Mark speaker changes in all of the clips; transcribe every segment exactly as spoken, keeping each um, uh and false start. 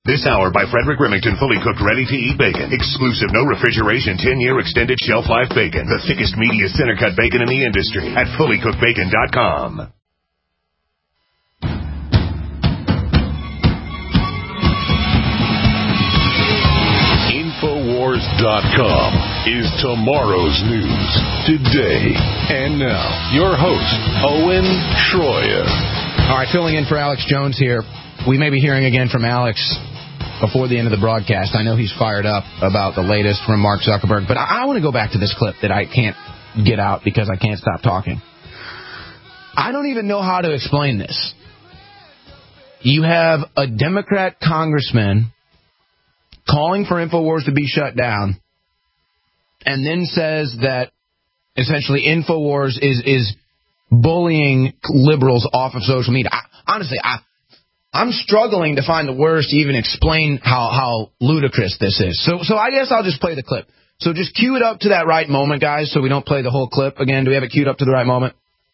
Speaker 1: This hour by Frederick Remington, fully cooked, ready-to-eat bacon. Exclusive, no refrigeration, ten-year extended shelf life bacon. The thickest, meatiest center-cut bacon in the industry at fully cooked bacon dot com.
Speaker 2: Infowars dot com is tomorrow's news today. And now, your host, Owen Shroyer.
Speaker 3: All right, filling in for Alex Jones here. We may be hearing again from Alex before the end of the broadcast. I know he's fired up about the latest from Mark Zuckerberg, but I, I want to go back to this clip that I can't get out because I can't stop talking. I don't even know how to explain this. You have a Democrat congressman calling for InfoWars to be shut down, and then says that essentially InfoWars is is bullying liberals off of social media. I, honestly, I, I'm struggling to find the words to even explain how, how ludicrous this is. So, so I guess I'll just play the clip. So just cue it up to that right moment, guys, so we don't play the whole clip again. Do we have it queued up to the right moment?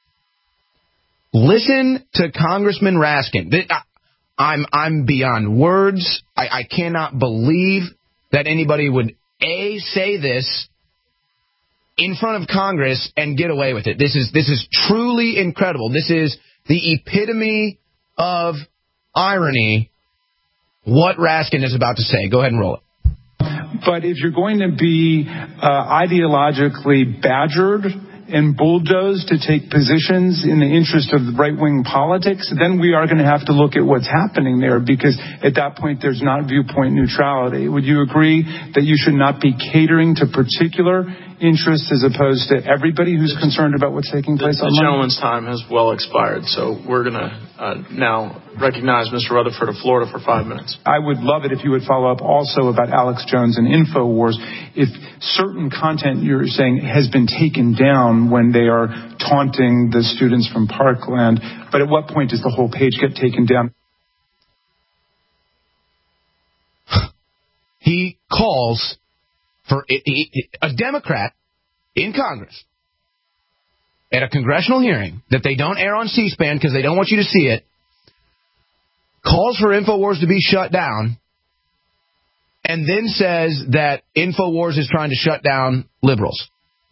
Speaker 3: Listen to Congressman Raskin. I'm I'm beyond words. I, I cannot believe that anybody would, A, say this in front of Congress and get away with it. This is this is truly incredible. This is the epitome of irony, what Raskin is about to say. Go ahead and roll it.
Speaker 4: But if you're going to be uh, ideologically badgered and bulldozed to take positions in the interest of right-wing politics, then we are going to have to look at what's happening there, because at that point there's not viewpoint neutrality. Would you agree that you should not be catering to particular interests as opposed to everybody who's concerned about what's taking place
Speaker 5: the,
Speaker 4: online?
Speaker 5: The gentleman's time has well expired, so we're going to uh, now recognize Mister Rutherford of Florida for five minutes.
Speaker 4: I would love it if you would follow up also about Alex Jones and InfoWars. If certain content you're saying has been taken down when they are taunting the students from Parkland, but at what point does the whole page get taken down?
Speaker 3: He calls for a Democrat in Congress at a congressional hearing that they don't air on C-SPAN because they don't want you to see it, calls for InfoWars to be shut down, and then says that InfoWars is trying to shut down liberals.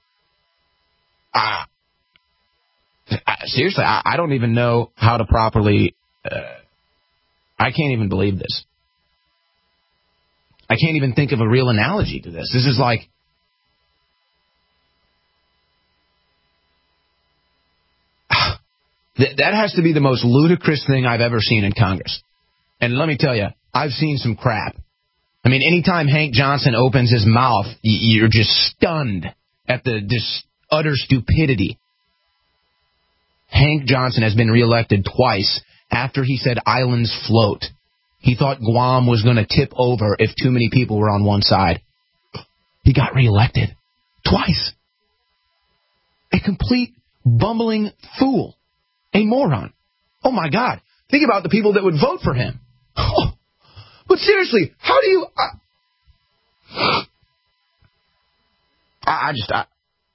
Speaker 3: Uh, seriously, I, I don't even know how to properly... Uh, I can't even believe this. I can't even think of a real analogy to this. This is like... That has to be the most ludicrous thing I've ever seen in Congress. And let me tell you, I've seen some crap. I mean, anytime Hank Johnson opens his mouth, you're just stunned at the just utter stupidity. Hank Johnson has been reelected twice after he said islands float. He thought Guam was going to tip over if too many people were on one side. He got reelected twice. A complete bumbling fool. A moron. Oh, my God. Think about the people that would vote for him. Oh, but seriously, how do you... Uh, I, I just... I,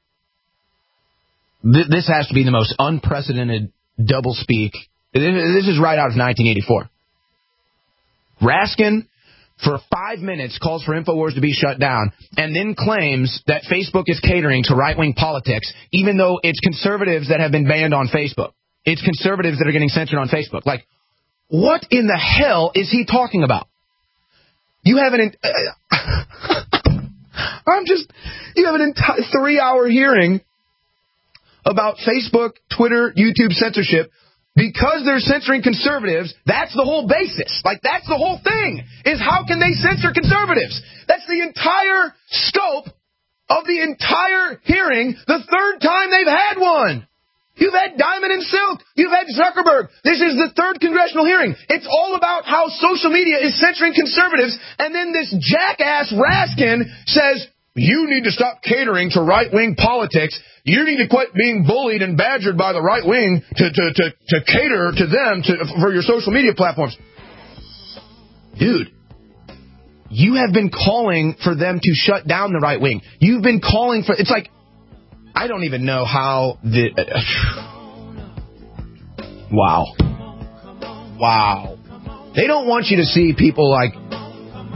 Speaker 3: th- this has to be the most unprecedented doublespeak. This is right out of nineteen eighty-four. Raskin, for five minutes, calls for InfoWars to be shut down and then claims that Facebook is catering to right-wing politics, even though it's conservatives that have been banned on Facebook. It's conservatives that are getting censored on Facebook. Like, what in the hell is he talking about? You have an... Uh, I'm just... You have an entire three-hour hearing about Facebook, Twitter, YouTube censorship. Because they're censoring conservatives, that's the whole basis. Like, that's the whole thing, is how can they censor conservatives? That's the entire scope of the entire hearing, the third time they've had one. You've had Diamond and Silk. You've had Zuckerberg. This is the third congressional hearing. It's all about how social media is censoring conservatives, and then this jackass Raskin says, you need to stop catering to right-wing politics. You need to quit being bullied and badgered by the right wing to, to, to, to cater to them to, for your social media platforms. Dude, you have been calling for them to shut down the right wing. You've been calling for... It's like, I don't even know how the... Uh, wow. Wow. They don't want you to see people like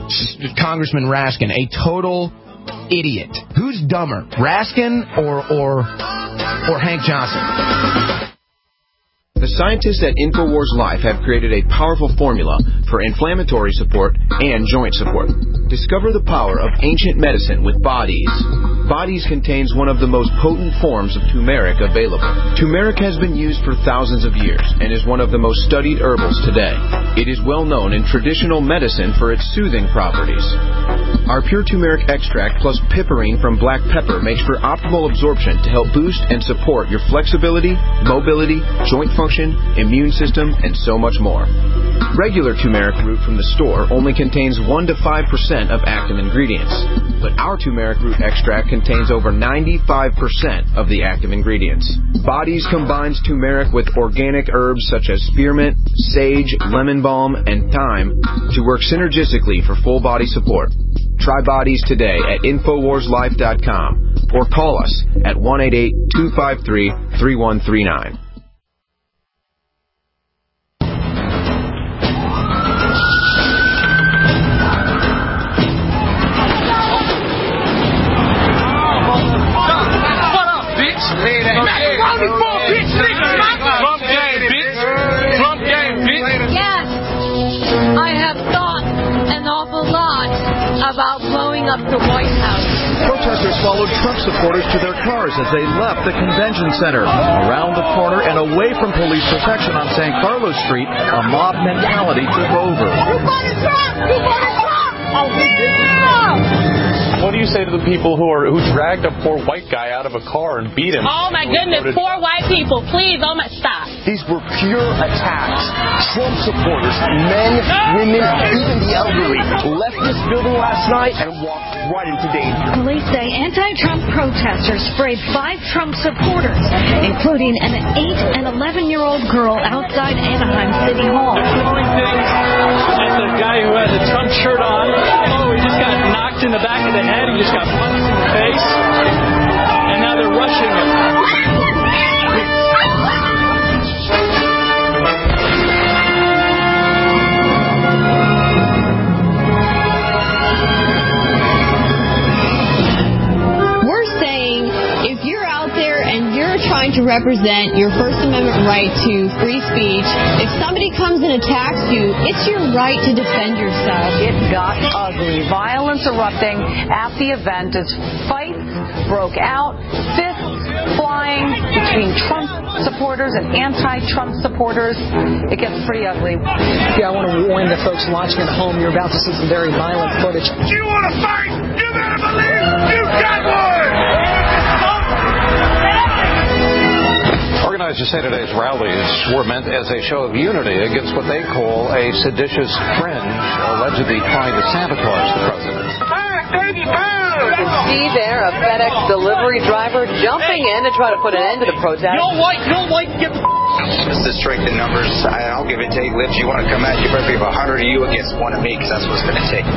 Speaker 3: Congressman Raskin a total idiot. Who's dumber, Raskin or or or Hank Johnson?
Speaker 6: The scientists at InfoWars Life have created a powerful formula for inflammatory support and joint support. Discover the power of ancient medicine with Bodies. Bodies contains one of the most potent forms of turmeric available. Turmeric has been used for thousands of years and is one of the most studied herbals today. It is well known in traditional medicine for its soothing properties. Our pure turmeric extract plus piperine from black pepper makes for optimal absorption to help boost and support your flexibility, mobility, joint function, immune system, and so much more. Regular turmeric root from the store only contains one to five percent of active ingredients, but our turmeric root extract contains over ninety-five percent of the active ingredients. Bodies combines turmeric with organic herbs such as spearmint, sage, lemon balm, and thyme to work synergistically for full body support. Try Bodies today at Infowars Life dot com or call us at one eight eight, two five three, three one three nine.
Speaker 7: Yes, I have thought an awful lot about blowing up the White House.
Speaker 8: Protesters followed Trump supporters to their cars as they left the convention center. Around the corner and away from police protection on San Carlos Street, a mob mentality took over.
Speaker 7: Who voted Trump? Who voted Trump? Oh, who did
Speaker 9: What do you say to the people who are who dragged a poor white guy out of a car and beat him?
Speaker 10: Oh my goodness, poor white people! Please, oh my, stop!
Speaker 11: These were pure attacks. Trump supporters, men, women, even the elderly, left this building last night and walked right into danger.
Speaker 12: Police say anti-Trump protesters sprayed five Trump supporters, including an eight and eleven-year-old girl outside Anaheim City Hall.
Speaker 13: Throwing things at the guy who had the Trump shirt on. Oh, he just got knocked in the back of the head. He just got punched in the face. And now they're rushing him.
Speaker 10: Trying to represent your First Amendment right to free speech. If somebody comes and attacks you, it's your right to defend yourself.
Speaker 14: It got ugly. Violence erupting at the event as fights broke out. Fists flying between Trump supporters and anti-Trump supporters. It gets pretty ugly.
Speaker 15: Yeah, I want to warn the folks watching at home, you're about to see some very violent footage.
Speaker 16: Do you want to fight? You better believe you've got one!
Speaker 17: Organizers say today's rallies were meant as a show of unity against what they call a seditious fringe allegedly trying to sabotage the president.
Speaker 14: You can see there a FedEx delivery driver jumping in to try to put an end to the protest.
Speaker 13: No white, no white, get the
Speaker 18: Just the strength in numbers. I'll give it take lips. You want to come at you, better be a hundred of you against one of me, because that's what it's going to take.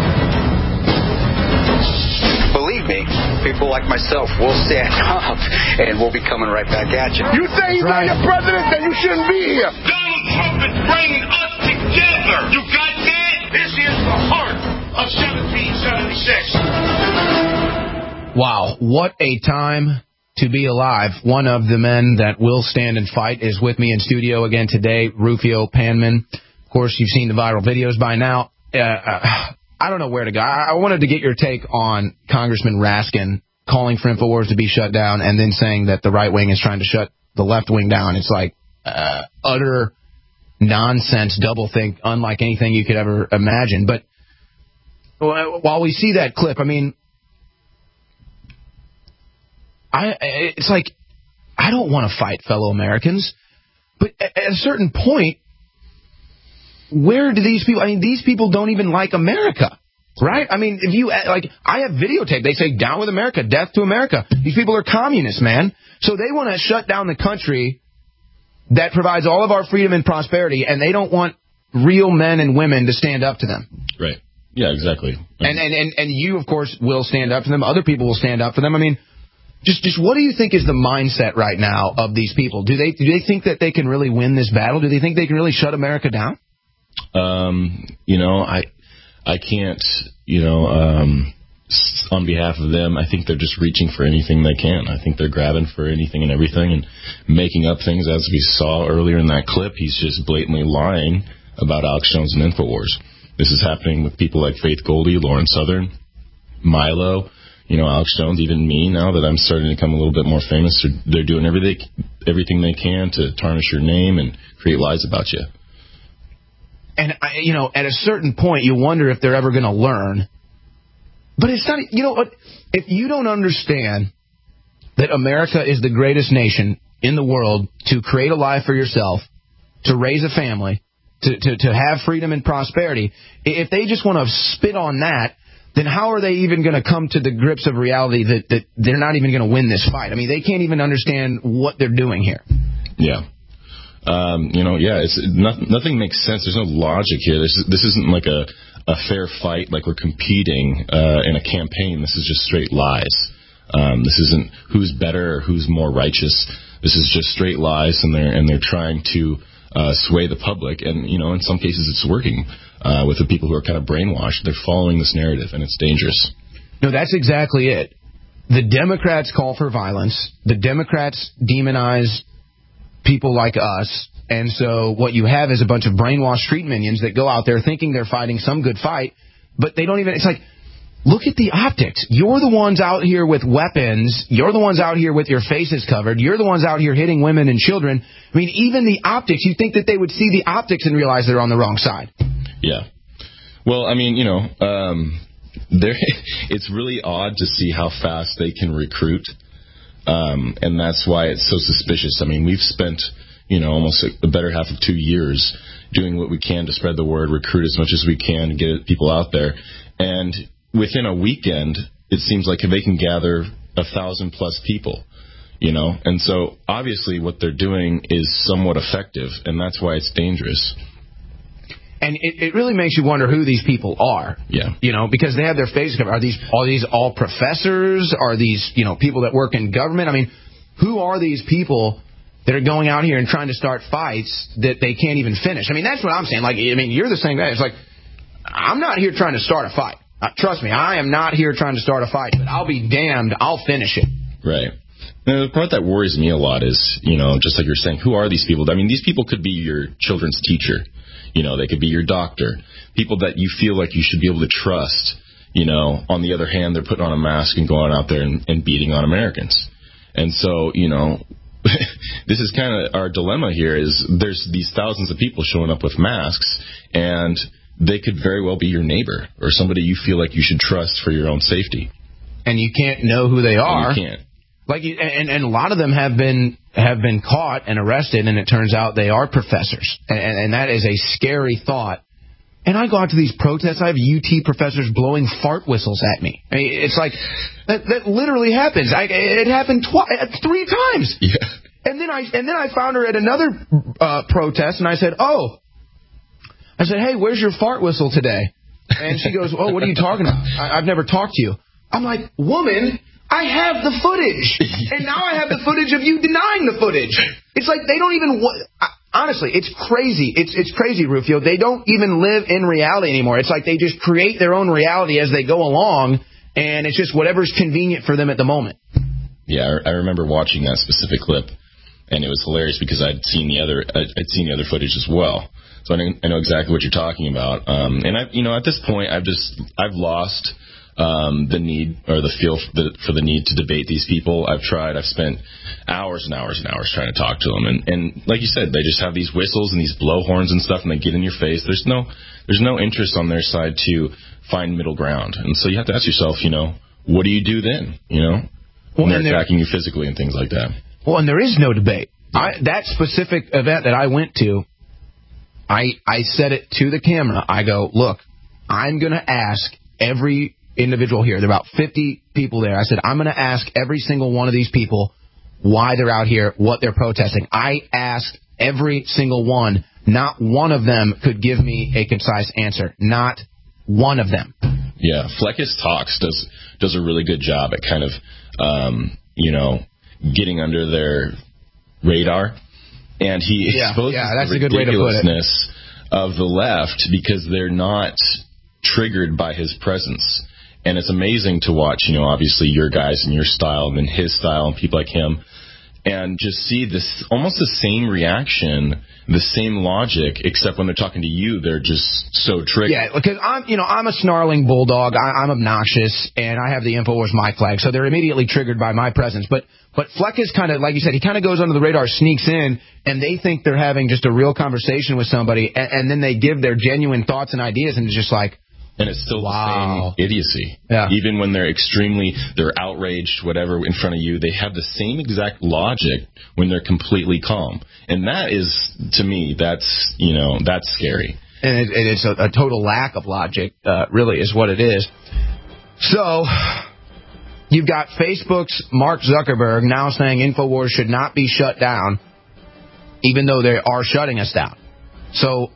Speaker 18: Believe me, people like myself will stand up, and we'll be coming right back at you.
Speaker 16: You say he's
Speaker 18: right.
Speaker 16: not your president, then you shouldn't be here. Donald Trump is bringing us together. You got that? This is the heart of seventeen seventy-six.
Speaker 3: Wow, what a time to be alive. One of the men that will stand and fight is with me in studio again today, Rufio Panman. Of course, you've seen the viral videos by now. Uh, uh, I don't know where to go. I wanted to get your take on Congressman Raskin calling for InfoWars to be shut down and then saying that the right wing is trying to shut the left wing down. It's like uh, utter nonsense, doublethink, unlike anything you could ever imagine. But while we see that clip, I mean, I it's like I don't want to fight fellow Americans, but at a certain point, where do these people, I mean, these people don't even like America, right? I mean, if you, like, I have videotape. They say, down with America, death to America. These people are communists, man. So they want to shut down the country that provides all of our freedom and prosperity, and they don't want real men and women to stand up to them.
Speaker 19: Right. Yeah, exactly.
Speaker 3: And, and, and, and you, of course, will stand up to them. Other people will stand up for them. I mean, just, just what do you think is the mindset right now of these people? Do they, do they think that they can really win this battle? Do they think they can really shut America down?
Speaker 19: Um, you know, I I can't, you know, um, on behalf of them, I think they're just reaching for anything they can. I think they're grabbing for anything and everything and making up things. As we saw earlier in that clip, he's just blatantly lying about Alex Jones and InfoWars. This is happening with people like Faith Goldy, Lauren Southern, Milo, you know, Alex Jones, even me now that I'm starting to become a little bit more famous. They're, they're doing everything, everything they can to tarnish your name and create lies about you.
Speaker 3: And, I, you know, at a certain point, you wonder if they're ever going to learn. But it's not, you know what, if you don't understand that America is the greatest nation in the world to create a life for yourself, to raise a family, to, to, to have freedom and prosperity, if they just want to spit on that, then how are they even going to come to the grips of reality that, that they're not even going to win this fight? I mean, they can't even understand what they're doing here.
Speaker 19: Yeah. Um, you know, yeah, it's not, nothing makes sense. There's no logic here. This, is, this isn't like a, a fair fight, like we're competing uh, in a campaign. This is just straight lies. Um, this isn't who's better or who's more righteous. This is just straight lies, and they're and they're trying to uh, sway the public. And you know, in some cases, it's working uh, with the people who are kind of brainwashed. They're following this narrative, and it's dangerous.
Speaker 3: No, that's exactly it. The Democrats call for violence. The Democrats demonize people like us, and so what you have is a bunch of brainwashed street minions that go out there thinking they're fighting some good fight, but they don't even, it's like, look at the optics. You're the ones out here with weapons. You're the ones out here with your faces covered. You're the ones out here hitting women and children. I mean, even the optics, you think that they would see the optics and realize they're on the wrong side.
Speaker 19: Yeah. Well, I mean, you know, um, there, it's really odd to see how fast they can recruit. Um, and that's why it's so suspicious. I mean, we've spent, you know, almost a, a better half of two years doing what we can to spread the word, recruit as much as we can, get people out there. And within a weekend, it seems like they can gather a thousand plus people, you know. And so obviously what they're doing is somewhat effective, and that's why it's dangerous.
Speaker 3: And it, it really makes you wonder who these people are.
Speaker 19: Yeah.
Speaker 3: You know, because they have their faces covered. Are these are these all professors? Are these, you know, people that work in government? I mean, who are these people that are going out here and trying to start fights that they can't even finish? I mean, that's what I'm saying. Like, I mean, you're the same guy. It's like, I'm not here trying to start a fight. Uh, trust me, I am not here trying to start a fight, but I'll be damned, I'll finish it.
Speaker 19: Right. Now, the part that worries me a lot is, you know, just like you're saying, who are these people? I mean, these people could be your children's teacher. You know, they could be your doctor, people that you feel like you should be able to trust. You know, on the other hand, they're putting on a mask and going out there and, and beating on Americans. And so, you know, this is kind of our dilemma here is there's these thousands of people showing up with masks, and they could very well be your neighbor or somebody you feel like you should trust for your own safety.
Speaker 3: And you can't know who they are.
Speaker 19: And you can't.
Speaker 3: Like, and, and a lot of them have been have been caught and arrested, and it turns out they are professors, and, and that is a scary thought. And I go out to these protests. I have U T professors blowing fart whistles at me. I mean, it's like that, that literally happens. I, it happened twice, three times.
Speaker 19: Yeah.
Speaker 3: And then I and then I found her at another uh, protest, and I said, "Oh," I said, "Hey, where's your fart whistle today?" And she goes, "Oh, what are you talking about? I, I've never talked to you." I'm like, "Woman, I have the footage, and now I have the footage of you denying the footage." It's like they don't even. Honestly, it's crazy. It's it's crazy, Rufio. They don't even live in reality anymore. It's like they just create their own reality as they go along, and it's just whatever's convenient for them at the moment.
Speaker 19: Yeah, I remember watching that specific clip, and it was hilarious because I'd seen the other I'd seen the other footage as well. So I know, I know exactly what you're talking about. Um, and I, you know, at this point, I've just I've lost. Um, the need or the feel for the, for the need to debate these people. I've tried. I've spent hours and hours and hours trying to talk to them. And, and like you said, they just have these whistles and these blowhorns and stuff, and they get in your face. There's no there's no interest on their side to find middle ground. And so you have to ask yourself, you know, what do you do then? You know, when well, they're attacking you physically and things like that.
Speaker 3: Well, and there is no debate. I, that specific event that I went to, I I said it to the camera. I go, look, I'm going to ask every individual here. There are about fifty people there. I said, I'm going to ask every single one of these people why they're out here, what they're protesting. I asked every single one. Not one of them could give me a concise answer. Not one of them.
Speaker 19: Yeah, Fleckus Talks does does a really good job at kind of, um, you know, getting under their radar. And he
Speaker 3: yeah,
Speaker 19: exposes
Speaker 3: yeah, that's
Speaker 19: the
Speaker 3: a good way to put it.
Speaker 19: ridiculousness of the left because they're not triggered by his presence. And it's amazing to watch, you know, obviously your guys and your style and his style and people like him, and just see this almost the same reaction, the same logic, except when they're talking to you, they're just so triggered.
Speaker 3: Yeah, because I'm, you know, I'm a snarling bulldog. I, I'm obnoxious, and I have the InfoWars mic flag, so they're immediately triggered by my presence. But but Fleck is kind of, like you said, he kind of goes under the radar, sneaks in, and they think they're having just a real conversation with somebody, and, and then they give their genuine thoughts and ideas, and it's just like,
Speaker 19: and it's still
Speaker 3: wow.
Speaker 19: the same idiocy.
Speaker 3: Yeah.
Speaker 19: Even when they're extremely, they're outraged, whatever, in front of you, they have the same exact logic when they're completely calm. And that is, to me, that's, you know, that's scary.
Speaker 3: And it, it, it's a, a total lack of logic, uh, really, is what it is. So, you've got Facebook's Mark Zuckerberg now saying InfoWars should not be shut down, even though they are shutting us down. So...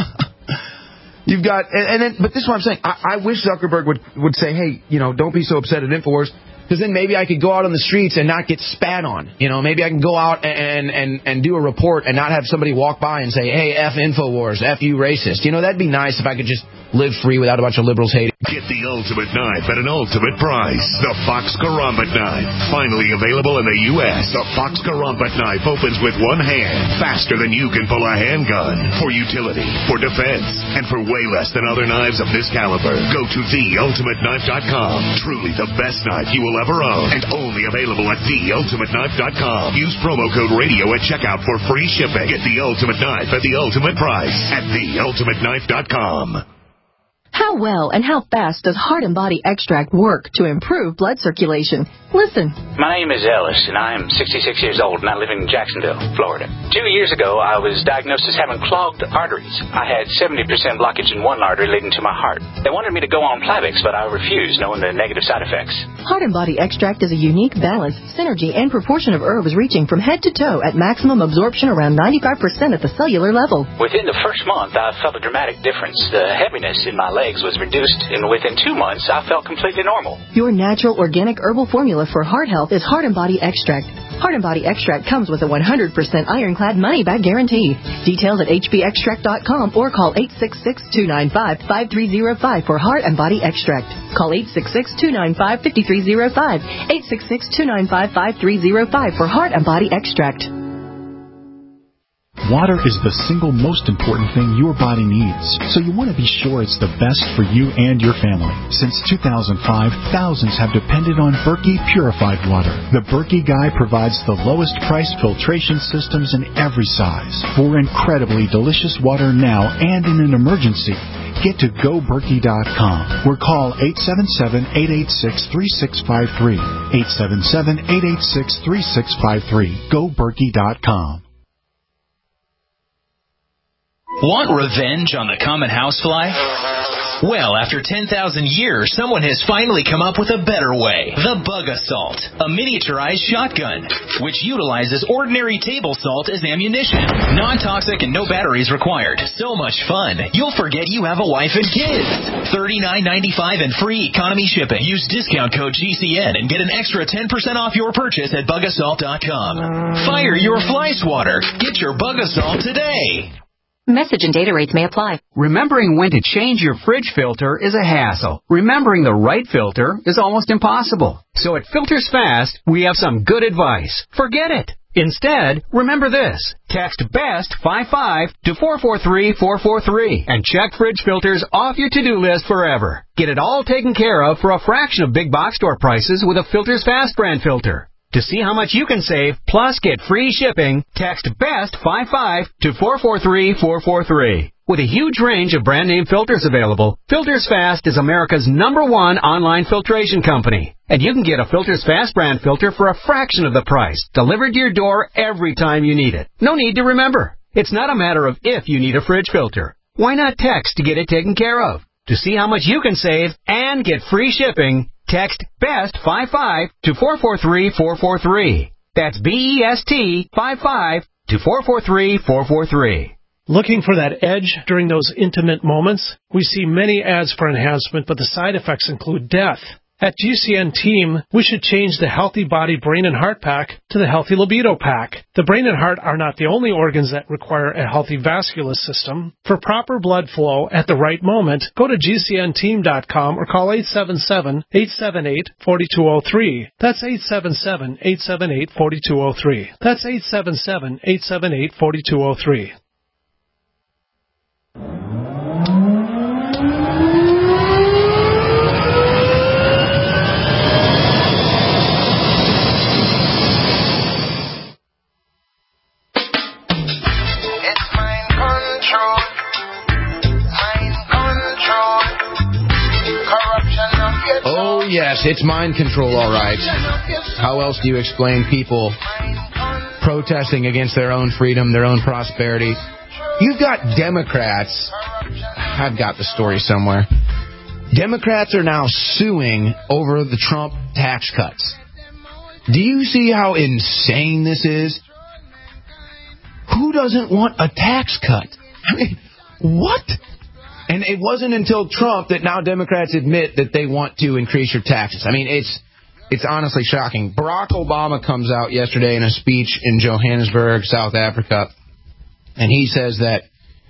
Speaker 3: You've got, and, and then, but this is what I'm saying. I, I wish Zuckerberg would would say, hey, you know, don't be so upset at InfoWars, because then maybe I could go out on the streets and not get spat on. You know, maybe I can go out and and and do a report and not have somebody walk by and say, hey, F InfoWars, F you racist. You know, that'd be nice if I could just live free without a bunch of liberals hating.
Speaker 1: Get the ultimate knife at an ultimate price. The Fox Karambit knife. Finally available in the U S The Fox Karambit knife opens with one hand, faster than you can pull a handgun. For utility, for defense, and for way less than other knives of this caliber. Go to the ultimate knife dot com. Truly the best knife you will ever own. And only available at the ultimate knife dot com. Use promo code radio at checkout for free shipping. Get the ultimate knife at the ultimate price at the ultimate knife dot com.
Speaker 20: How well and how fast does Heart and Body Extract work to improve blood circulation? Listen.
Speaker 21: My name is Ellis, and I am sixty-six years old, and I live in Jacksonville, Florida. Two years ago, I was diagnosed as having clogged arteries. I had seventy percent blockage in one artery leading to my heart. They wanted me to go on Plavix, but I refused, knowing the negative side effects.
Speaker 20: Heart and Body Extract is a unique balance, synergy, and proportion of herbs reaching from head to toe at maximum absorption around ninety-five percent at the cellular level.
Speaker 21: Within the first month, I felt a dramatic difference. The heaviness in my legs was reduced, and within two months, I felt completely normal.
Speaker 20: Your natural organic herbal formula for heart health is Heart and Body Extract. Heart and Body Extract comes with a one hundred percent ironclad money-back guarantee. Details at h b extract dot com or call eight six six, two nine five, five three zero five for Heart and Body Extract. Call eight six six, two nine five, five three zero five, eight six six, two nine five, five three zero five for Heart and Body Extract.
Speaker 22: Water is the single most important thing your body needs, so you want to be sure it's the best for you and your family. Since two thousand five, thousands have depended on Berkey purified water. The Berkey Guy provides the lowest price filtration systems in every size for incredibly delicious water now and in an emergency. Get to go berkey dot com or call eight seven seven, eight eight six, three six five three. eight seven seven, eight eight six, three six five three. go berkey dot com.
Speaker 23: Want revenge on the common housefly? Well, after ten thousand years, someone has finally come up with a better way. The Bug Assault, a miniaturized shotgun, which utilizes ordinary table salt as ammunition. Non-toxic and no batteries required. So much fun, you'll forget you have a wife and kids. thirty-nine ninety-five and free economy shipping. Use discount code G C N and get an extra ten percent off your purchase at bug assault dot com. Fire your fly swatter. Get your Bug Assault today.
Speaker 24: Message and data rates may apply.
Speaker 25: Remembering when to change your fridge filter is a hassle. Remembering the right filter is almost impossible. So at Filters Fast, we have some good advice. Forget it. Instead, remember this. Text BEST fifty-five to four four three, four four three and check fridge filters off your to-do list forever. Get it all taken care of for a fraction of big box store prices with a Filters Fast brand filter. To see how much you can save, plus get free shipping, text BEST fifty-five to four four three, four four three. With a huge range of brand name filters available, Filters Fast is America's number one online filtration company. And you can get a Filters Fast brand filter for a fraction of the price, delivered to your door every time you need it. No need to remember. It's not a matter of if you need a fridge filter. Why not text to get it taken care of? To see how much you can save and get free shipping, text BEST fifty-five to four four three, four four three. That's B E S T fifty-five to four four three, four four three.
Speaker 26: Looking for that edge during those intimate moments? We see many ads for enhancement, but the side effects include death. At G C N Team, we should change the Healthy Body, Brain, and Heart Pack to the Healthy Libido Pack. The brain and heart are not the only organs that require a healthy vascular system. For proper blood flow at the right moment, go to G C N team dot com or call eight seven seven, eight seven eight, four two zero three. That's eight seven seven, eight seven eight, four two zero three. That's eight seven seven, eight seven eight, four two zero three.
Speaker 3: Oh, yes, it's mind control, all right. How else do you explain people protesting against their own freedom, their own prosperity? You've got Democrats. I've got the story somewhere. Democrats are now suing over the Trump tax cuts. Do you see how insane this is? Who doesn't want a tax cut? I mean, what? And it wasn't until Trump that now Democrats admit that they want to increase your taxes. I mean, it's it's honestly shocking. Barack Obama comes out yesterday in a speech in Johannesburg, South Africa, and he says that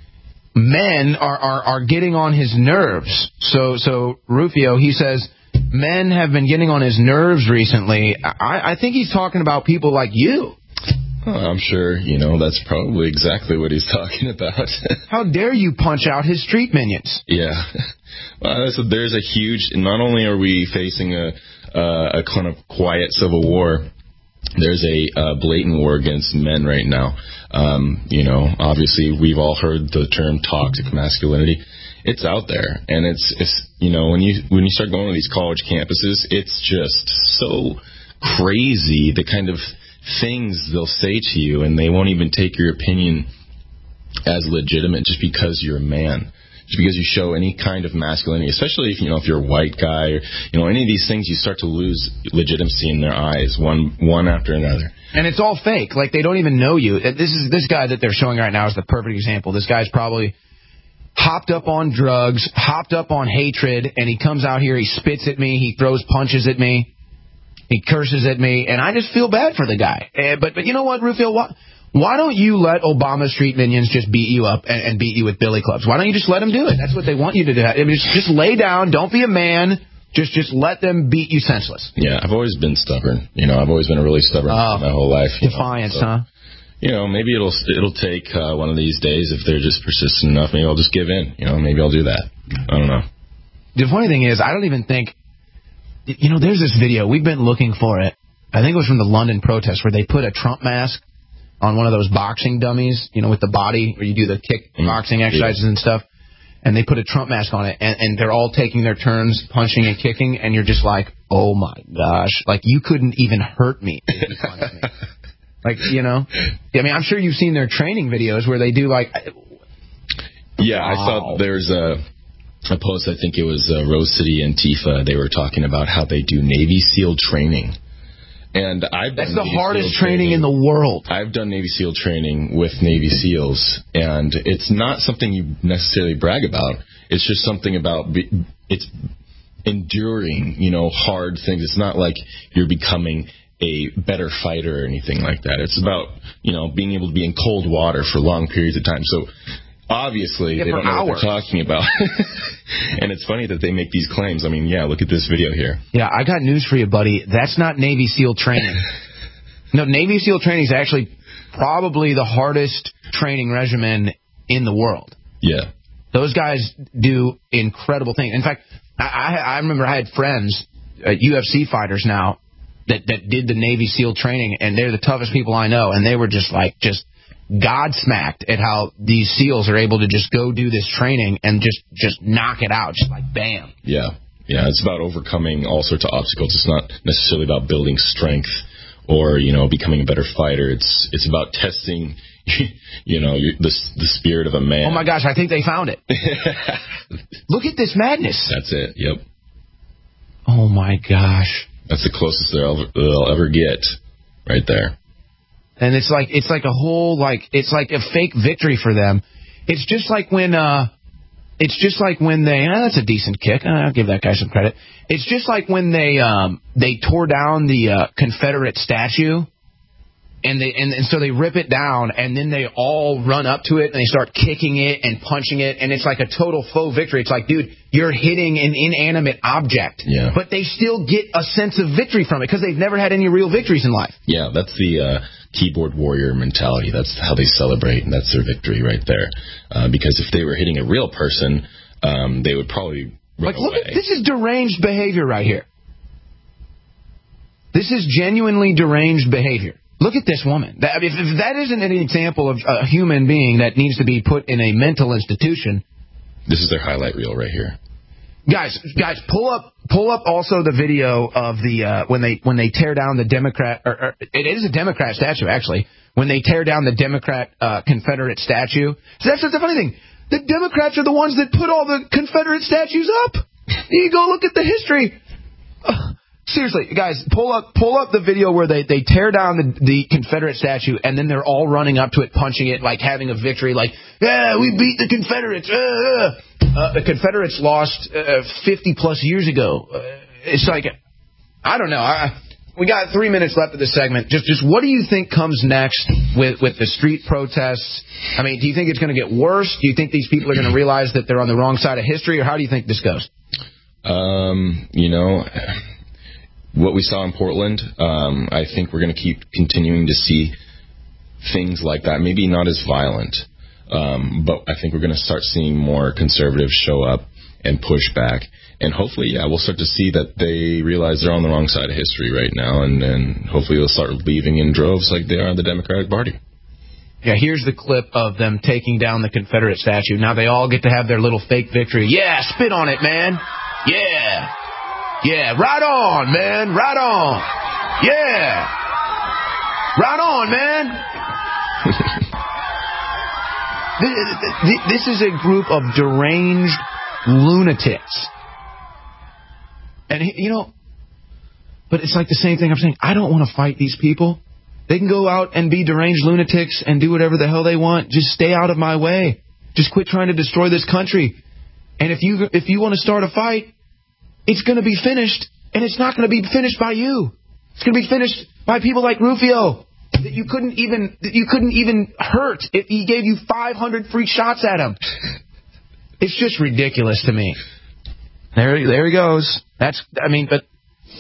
Speaker 3: men are, are, are getting on his nerves. So, so Rufio, he says, men have been getting on his nerves recently. I, I think he's talking about people like you.
Speaker 19: Oh, I'm sure, you know, that's probably exactly what he's talking about.
Speaker 3: How dare you punch out his street minions?
Speaker 19: Yeah. Well, so there's a huge, not only are we facing a, uh, a kind of quiet civil war, there's a uh, blatant war against men right now. Um, you know, obviously we've all heard the term toxic masculinity. It's out there, and it's, it's you know, when you when you start going to these college campuses, it's just so crazy the kind of things they'll say to you, and they won't even take your opinion as legitimate just because you're a man, just because you show any kind of masculinity, especially if you know if you're a white guy or you know any of these things, you start to lose legitimacy in their eyes, one one after another.
Speaker 3: And it's all fake, like they don't even know you. This is this guy that they're showing right now is the perfect example. This guy's probably hopped up on drugs, hopped up on hatred, and he comes out here, he spits at me, he throws punches at me. He curses at me, and I just feel bad for the guy. Uh, but but you know what, Rufio? Why, why don't you let Obama's street minions just beat you up and, and beat you with billy clubs? Why don't you just let them do it? That's what they want you to do. I mean, just, just lay down. Don't be a man. Just just let them beat you senseless.
Speaker 19: Yeah, I've always been stubborn. You know, I've always been a really stubborn
Speaker 3: uh,
Speaker 19: my whole life.
Speaker 3: Defiance,
Speaker 19: know, so,
Speaker 3: huh?
Speaker 19: You know, maybe it'll it'll take uh, one of these days if they're just persistent enough. Maybe I'll just give in. You know, maybe I'll do that. I don't know.
Speaker 3: The funny thing is, I don't even think. You know, there's this video. We've been looking for it. I think it was from the London protest where they put a Trump mask on one of those boxing dummies, you know, with the body where you do the kick mm, boxing exercises yeah. and stuff. And they put a Trump mask on it, and, and they're all taking their turns punching and kicking, and you're just like, oh, my gosh. Like, you couldn't even hurt me if you punched me. Like, you know? I mean, I'm sure you've seen their training videos where they do, like...
Speaker 19: Yeah,
Speaker 3: wow.
Speaker 19: I saw there's a... a post, I think it was uh, Rose City Antifa, they were talking about how they do Navy SEAL training. And I've
Speaker 3: That's
Speaker 19: done
Speaker 3: the
Speaker 19: Navy
Speaker 3: hardest
Speaker 19: SEAL
Speaker 3: training, training in the world.
Speaker 19: I've done Navy SEAL training with Navy SEALs, and it's not something you necessarily brag about. It's just something about, be, it's enduring, you know, hard things. It's not like you're becoming a better fighter or anything like that. It's about, you know, being able to be in cold water for long periods of time. So obviously, yeah, they don't know hours. what they're talking about. And it's funny that they make these claims. I mean, yeah, look at this video here.
Speaker 3: Yeah, I got news for you, buddy. That's not Navy SEAL training. No, Navy SEAL training is actually probably the hardest training regimen in the world.
Speaker 19: Yeah.
Speaker 3: Those guys do incredible things. In fact, I, I remember I had friends, uh, U F C fighters now, that, that did the Navy SEAL training, and they're the toughest people I know, and they were just like, just... God-smacked at how these SEALs are able to just go do this training and just, just knock it out, just like bam.
Speaker 19: Yeah, yeah. It's about overcoming all sorts of obstacles. It's not necessarily about building strength or, you know, becoming a better fighter. It's it's about testing, you know, the the spirit of a man.
Speaker 3: Oh my gosh, I think they found it. Look at this madness.
Speaker 19: That's it. Yep.
Speaker 3: Oh my gosh.
Speaker 19: That's the closest they'll ever, they'll ever get, right there.
Speaker 3: And it's like it's like a whole like it's like a fake victory for them. It's just like when uh it's just like when they, eh, that's a decent kick. I'll give that guy some credit. It's just like when they um, they tore down the uh, Confederate statue, and they and, and so they rip it down, and then they all run up to it, and they start kicking it and punching it, and it's like a total faux victory. It's like, dude, you're hitting an inanimate object.
Speaker 19: Yeah.
Speaker 3: But they still get a sense of victory from it because they've never had any real victories in life.
Speaker 19: Yeah, that's the uh, keyboard warrior mentality. That's how they celebrate, and that's their victory right there. Uh, because if they were hitting a real person, um, they would probably run
Speaker 3: Like, look
Speaker 19: away.
Speaker 3: at this is deranged behavior right here. This is genuinely deranged behavior. Look at this woman. That, if, if that isn't an example of a human being that needs to be put in a mental institution.
Speaker 19: This is their highlight reel right here.
Speaker 3: Guys, guys, pull up, pull up also the video of the uh, when they when they tear down the Democrat. Or, or it is a Democrat statue actually. When they tear down the Democrat uh, Confederate statue. So that's, that's the funny thing. The Democrats are the ones that put all the Confederate statues up. You go look at the history. Uh, seriously, guys, pull up pull up the video where they, they tear down the, the Confederate statue, and then they're all running up to it, punching it, like having a victory, like, yeah, we beat the Confederates. Uh, uh. Uh, the Confederates lost uh, fifty plus years ago. Uh, it's like, I don't know. I, we got three minutes left of this segment. Just, just what do you think comes next with, with the street protests? I mean, do you think it's going to get worse? Do you think these people are going to realize that they're on the wrong side of history, or how do you think this goes?
Speaker 19: Um, you know, what we saw in Portland, um, I think we're going to keep continuing to see things like that. Maybe not as violent. Um, but I think we're going to start seeing more conservatives show up and push back. And hopefully, yeah, we'll start to see that they realize they're on the wrong side of history right now. And then hopefully they'll start leaving in droves like they are the Democratic Party.
Speaker 3: Yeah, here's the clip of them taking down the Confederate statue. Now they all get to have their little fake victory. Yeah, spit on it, man. Yeah. Yeah, right on, man. Right on. Yeah. Right on, man. This is a group of deranged lunatics. And, you know, but it's like the same thing I'm saying. I don't want to fight these people. They can go out and be deranged lunatics and do whatever the hell they want. Just stay out of my way. Just quit trying to destroy this country. And if you if you want to start a fight, it's going to be finished. And it's not going to be finished by you. It's going to be finished by people like Rufio. That you couldn't even that you couldn't even hurt if he gave you five hundred free shots at him. It's just ridiculous to me. There, there he goes. That's I mean, but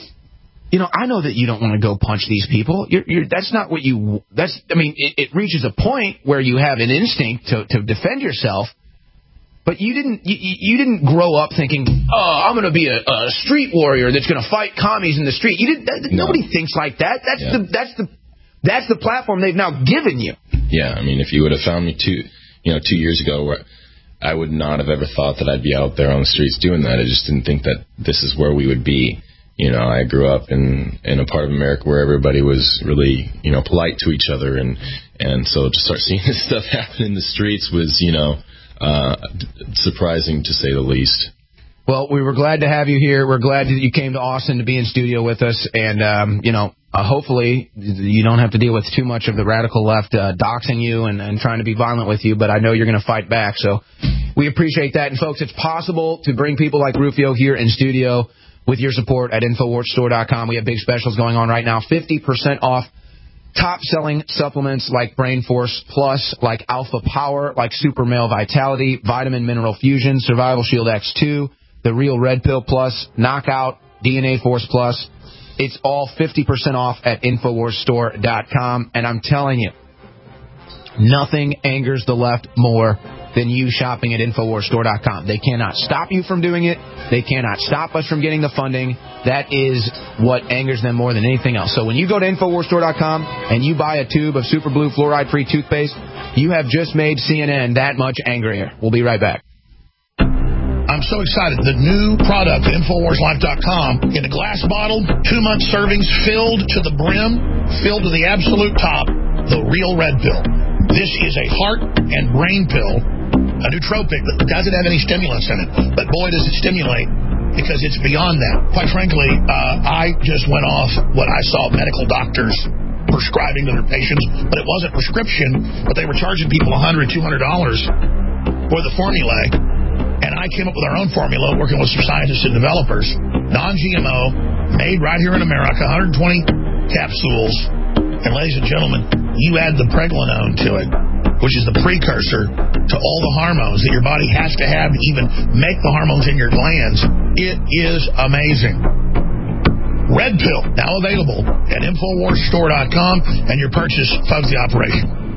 Speaker 3: you know, I know that you don't want to go punch these people. You're, you're, that's not what you. That's I mean, it, it reaches a point where you have an instinct to to defend yourself. But you didn't you, you didn't grow up thinking, oh, I'm going to be a, a street warrior that's going to fight commies in the street. You didn't. That, no. Nobody thinks like that. That's yeah. the that's the. That's the platform they've now given you.
Speaker 19: Yeah, I mean, if you would have found me two, you know, two years ago, where I would not have ever thought that I'd be out there on the streets doing that. I just didn't think that this is where we would be. You know, I grew up in in a part of America where everybody was really, you know, polite to each other, and and so to start seeing this stuff happen in the streets was, you know, uh, surprising to say the least.
Speaker 3: Well, we were glad to have you here. We're glad that you came to Austin to be in studio with us, and um, you know. Uh, hopefully, you don't have to deal with too much of the radical left uh, doxing you and, and trying to be violent with you, but I know you're going to fight back, so we appreciate that. And, folks, it's possible to bring people like Rufio here in studio with your support at Infowars Store dot com. We have big specials going on right now, fifty percent off top-selling supplements like Brain Force Plus, like Alpha Power, like Super Male Vitality, Vitamin Mineral Fusion, Survival Shield X two, the Real Red Pill Plus, Knockout, D N A Force Plus. It's all fifty percent off at Infowars Store dot com. And I'm telling you, nothing angers the left more than you shopping at Infowars Store dot com. They cannot stop you from doing it. They cannot stop us from getting the funding. That is what angers them more than anything else. So when you go to Infowars Store dot com and you buy a tube of Super Blue fluoride-free toothpaste, you have just made C N N that much angrier. We'll be right back.
Speaker 2: I'm so excited. The new product, Infowars Life dot com, in a glass bottle, two-month servings, filled to the brim, filled to the absolute top, the Real Red Pill. This is a heart and brain pill, a nootropic that doesn't have any stimulants in it. But boy, does it stimulate, because it's beyond that. Quite frankly, uh, I just went off what I saw medical doctors prescribing to their patients, but it wasn't prescription, but they were charging people one hundred dollars, two hundred dollars for the formulae. and I came up with our own formula, working with some scientists and developers. non G M O, made right here in America, one hundred twenty capsules. And ladies and gentlemen, you add the pregnenolone to it, which is the precursor to all the hormones that your body has to have to even make the hormones in your glands. It is amazing. Red Pill, now available at Infowars Store dot com, and your purchase funds the operation.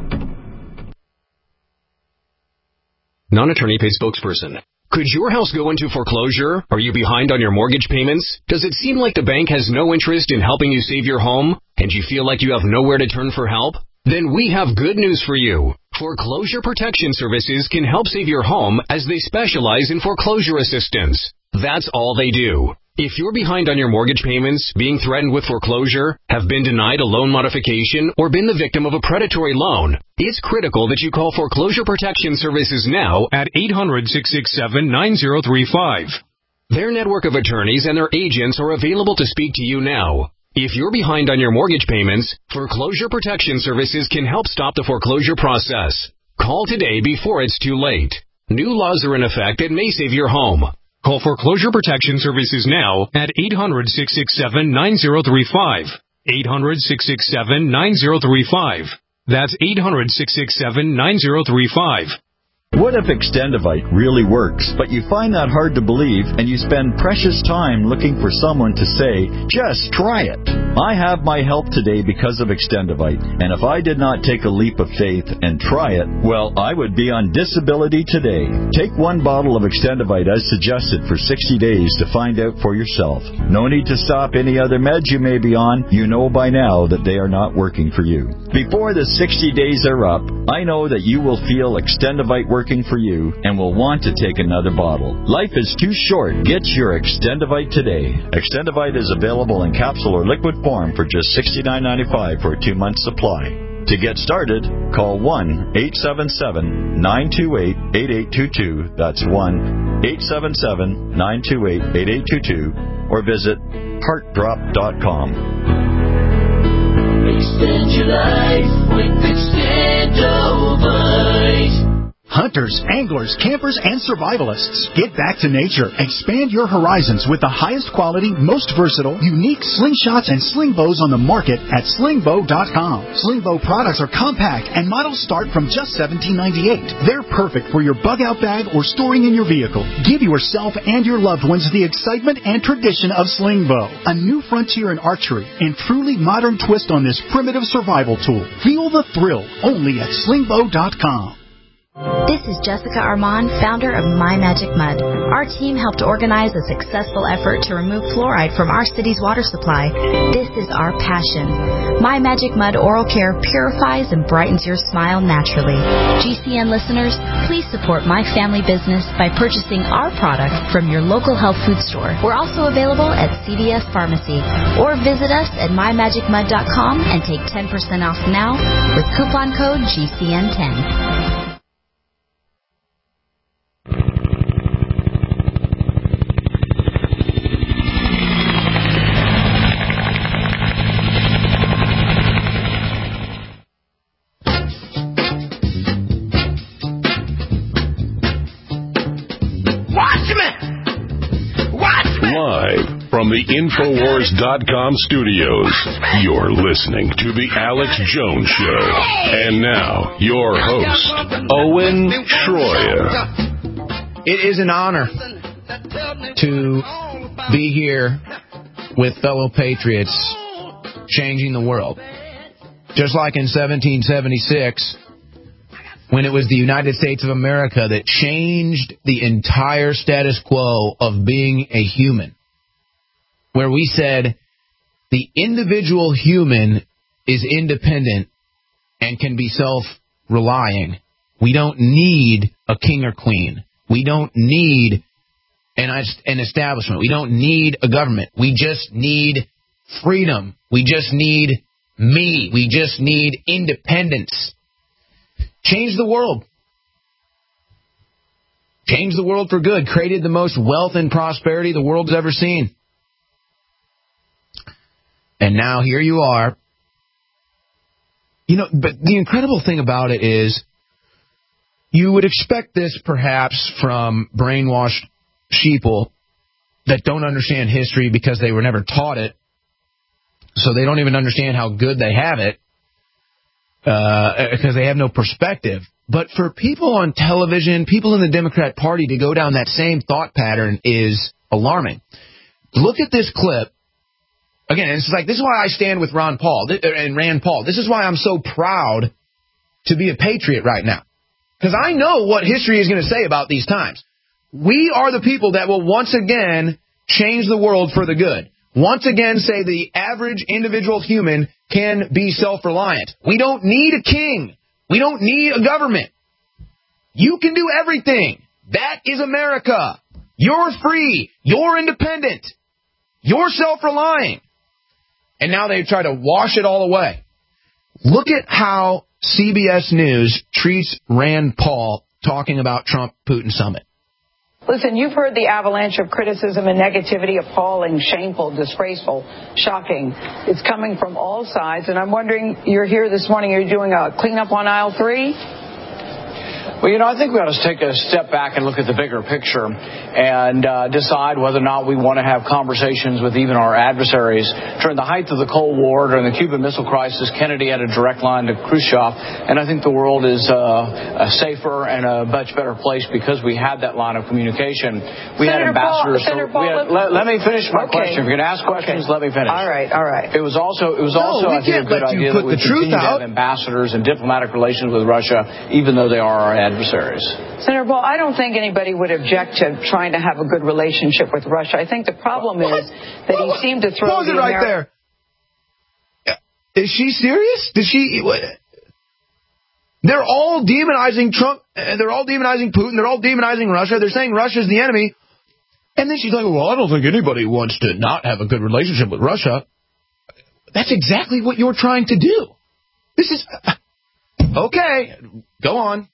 Speaker 4: Non-attorney paid spokesperson. Could your house go into foreclosure? Are you behind on your mortgage payments? Does it seem like the bank has no interest in helping you save your home? And you feel like you have nowhere to turn for help? Then we have good news for you. Foreclosure Protection Services can help save your home as they specialize in foreclosure assistance. That's all they do. If you're behind on your mortgage payments, being threatened with foreclosure, have been denied a loan modification, or been the victim of a predatory loan, it's critical that you call Foreclosure Protection Services now at eight hundred, six six seven, nine zero three five. Their network of attorneys and their agents are available to speak to you now. If you're behind on your mortgage payments, Foreclosure Protection Services can help stop the foreclosure process. Call today before it's too late. New laws are in effect that may save your home. Call Foreclosure Protection Services now at eight hundred, six six seven, nine zero three five. eight hundred, six six seven, nine zero three five. That's eight hundred, six six seven, nine zero three five.
Speaker 5: What if Extendivite really works, but you find that hard to believe and you spend precious time looking for someone to say, just try it? I have my help today because of Extendivite, and if I did not take a leap of faith and try it, well, I would be on disability today. Take one bottle of Extendivite as suggested for sixty days to find out for yourself. No need to stop any other meds you may be on. You know by now that they are not working for you. Before the sixty days are up, I know that you will feel Extendivite working working for you and will want to take another bottle. Life is too short. Get your Extendivite today. Extendivite is available in capsule or liquid form for just sixty-nine ninety-five for a two-month supply. To get started, call one eight seven seven, nine two eight, eight eight two two. That's one eight seven seven, nine two eight, eight eight two two. Or visit heart drop dot com.
Speaker 6: Extend your life with Extendivite.
Speaker 22: Hunters, anglers, campers, and survivalists, get back to nature. Expand your horizons with the highest quality, most versatile, unique slingshots and sling bows on the market at sling bow dot com. Sling bow products are compact and models start from just seventeen ninety-eight. They're perfect for your bug out bag or storing in your vehicle. Give yourself and your loved ones the excitement and tradition of sling bow, a new frontier in archery and truly modern twist on this primitive survival tool. Feel the thrill only at sling bow dot com.
Speaker 7: This is Jessica Armand, founder of My Magic Mud. Our team helped organize a successful effort to remove fluoride from our city's water supply. This is our passion. My Magic Mud Oral Care purifies and brightens your smile naturally. G C N listeners, please support my family business by purchasing our product from your local health food store. We're also available at C V S Pharmacy. Or visit us at my magic mud dot com and take ten percent off now with coupon code G C N ten.
Speaker 1: Live from the Infowars dot com studios, you're listening to The Alex Jones Show. And now, your host, Owen Schroyer.
Speaker 3: It is an honor to be here with fellow patriots changing the world. Just like in seventeen seventy-six, when it was the United States of America that changed the entire status quo of being a human, where we said the individual human is independent and can be self-relying. We don't need a king or queen. We don't need an, an establishment. We don't need a government. We just need freedom. We just need me. We just need independence. Change the world. Change the world for good. Created the most wealth and prosperity the world's ever seen. And now here you are. You know, but the incredible thing about it is You would expect this perhaps from brainwashed sheeple that don't understand history because they were never taught it, so they don't even understand how good they have it, uh, because they have no perspective. But for people on television, people in the Democrat Party to go down that same thought pattern is alarming. Look at this clip. Again, it's like, this is why I stand with Ron Paul and Rand Paul. This is why I'm so proud to be a patriot right now. Because I know what history is going to say about these times. We are the people that will once again change the world for the good. Once again say the average individual human can be self-reliant. We don't need a king. We don't need a government. You can do everything. That is America. You're free. You're independent. You're self-reliant. And now they try to wash it all away. Look at how C B S News treats Rand Paul talking about Trump-Putin summit.
Speaker 8: Listen, you've heard the avalanche of criticism and negativity, appalling, shameful, disgraceful, shocking. It's coming from all sides, and I'm wondering, you're here this morning, you're doing a cleanup on aisle three?
Speaker 9: Well, you know, I think we ought to take a step back and look at the bigger picture and uh, decide whether or not we want to have conversations with even our adversaries. During the height of the Cold War, during the Cuban Missile Crisis, Kennedy had a direct line to Khrushchev, and I think the world is uh, a safer and a much better place because we had that line of communication. We
Speaker 8: Senator
Speaker 9: had ambassadors.
Speaker 8: Paul, Senator
Speaker 9: so
Speaker 8: Paul,
Speaker 9: we had, let, let me finish my
Speaker 8: okay.
Speaker 9: question. If you're going to ask questions,
Speaker 8: okay.
Speaker 9: let me finish.
Speaker 8: All right, all right.
Speaker 9: It was also, it was
Speaker 3: No,
Speaker 9: also
Speaker 3: we
Speaker 9: I think,
Speaker 3: can't
Speaker 9: a good
Speaker 3: let you
Speaker 9: idea
Speaker 3: put
Speaker 9: that we
Speaker 3: the truth
Speaker 9: continue
Speaker 3: out.
Speaker 9: to have ambassadors and diplomatic relations with Russia, even though they are our adversaries.
Speaker 8: Senator Paul, I don't think anybody would object to trying to have a good relationship with Russia. I think the problem what? is that he seemed to throw
Speaker 3: Pause
Speaker 8: the
Speaker 3: it right
Speaker 8: Ameri-
Speaker 3: there. Is she serious? Does she? What? They're all demonizing Trump. They're all demonizing Putin. They're all demonizing Russia. They're saying Russia's the enemy. And then she's like, well, I don't think anybody wants to not have a good relationship with Russia. That's exactly what you're trying to do. This is... Okay, go on.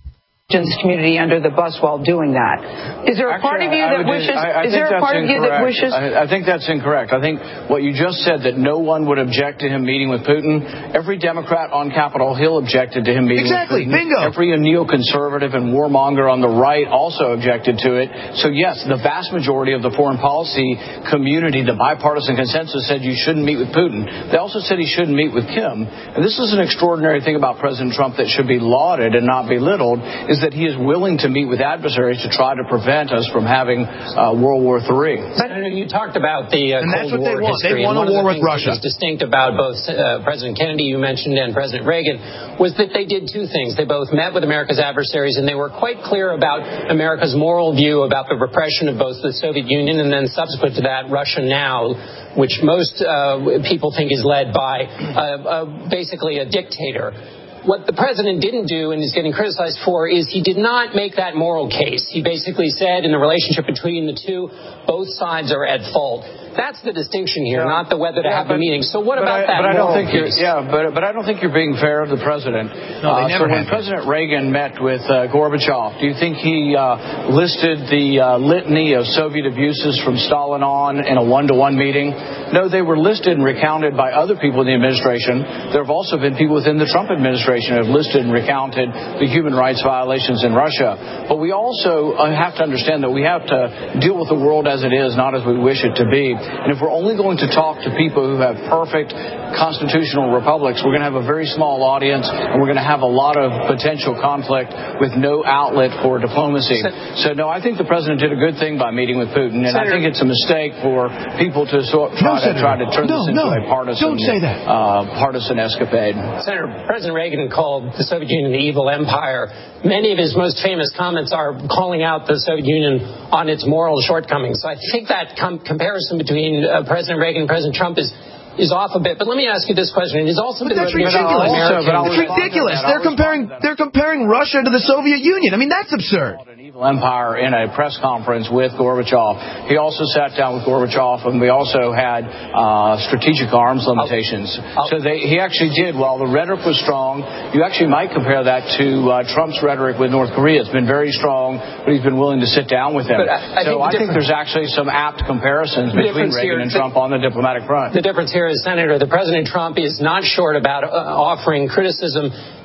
Speaker 8: Community under the bus while doing that. Is there a part of you that wishes?
Speaker 9: I, I
Speaker 8: is there a part of you that wishes?
Speaker 9: I, I think that's incorrect. I think what you just said, that no one would object to him meeting with Putin. Every Democrat on Capitol Hill objected to him meeting
Speaker 3: exactly.
Speaker 9: with Putin.
Speaker 3: Bingo.
Speaker 9: Every neoconservative and warmonger on the right also objected to it. So yes, the vast majority of the foreign policy community, the bipartisan consensus, said you shouldn't meet with Putin. They also said he shouldn't meet with Kim. And this is an extraordinary thing about President Trump that should be lauded and not belittled, is that he is willing to meet with adversaries to try to prevent us from having uh, World War Three.
Speaker 10: Senator, you talked about the uh, Cold War history.
Speaker 3: They want
Speaker 10: and one
Speaker 3: a war
Speaker 10: of the
Speaker 3: with
Speaker 10: things
Speaker 3: Russia.
Speaker 10: that was distinct about both uh, President Kennedy, you mentioned, and President Reagan, was that they did two things. They both met with America's adversaries, and they were quite clear about America's moral view about the repression of both the Soviet Union and then subsequent to that, Russia now, which most uh, people think is led by uh, uh, basically a dictator. What the president didn't do and is getting criticized for is he did not make that moral case. He basically said in the relationship between the two, both sides are at fault. That's the distinction here, yeah. not the whether to
Speaker 9: yeah,
Speaker 10: have
Speaker 9: but,
Speaker 10: the meeting. So what
Speaker 9: but
Speaker 10: about
Speaker 9: I,
Speaker 10: that
Speaker 9: but I don't
Speaker 10: moral
Speaker 9: think you're,
Speaker 10: piece?
Speaker 9: Yeah, but, but I don't think you're being fair to the president.
Speaker 3: No, they
Speaker 9: uh,
Speaker 3: never
Speaker 9: so when
Speaker 3: have.
Speaker 9: President Reagan met with uh, Gorbachev, do you think he uh, listed the uh, litany of Soviet abuses from Stalin on in a one-to-one meeting? No, they were listed and recounted by other people in the administration. There have also been people within the Trump administration who have listed and recounted the human rights violations in Russia. But we also uh, have to understand that we have to deal with the world as it is, not as we wish it to be. And if we're only going to talk to people who have perfect constitutional republics, we're going to have a very small audience, and we're going to have a lot of potential conflict with no outlet for diplomacy. So, no, I think the president did a good thing by meeting with Putin, and Senator, I think it's a mistake for people to sort try, no, to, try to turn
Speaker 3: no,
Speaker 9: this into
Speaker 3: no,
Speaker 9: a partisan,
Speaker 3: don't say that.
Speaker 9: Uh, partisan escapade.
Speaker 10: Senator, President Reagan called the Soviet Union the evil empire. Many of his most famous comments are calling out the Soviet Union on its moral shortcomings. So I think that com- comparison between uh, President Reagan and President Trump is is off a bit. But let me ask you this question. It is also
Speaker 3: but that's ridiculous. It's ridiculous. They're comparing they're comparing Russia to the Soviet Union. I mean, that's absurd.
Speaker 9: Empire in a press conference with Gorbachev. He also sat down with Gorbachev, and we also had uh, strategic arms limitations. Oh. Oh. So they, he actually did, while the rhetoric was strong, you actually might compare that to uh, Trump's rhetoric with North Korea. It's been very strong, but he's been willing to sit down with them. I, I so think I think there's actually some apt comparisons between Reagan and Trump on the diplomatic front.
Speaker 10: The difference here is, Senator, the President Trump is not short about uh, offering criticism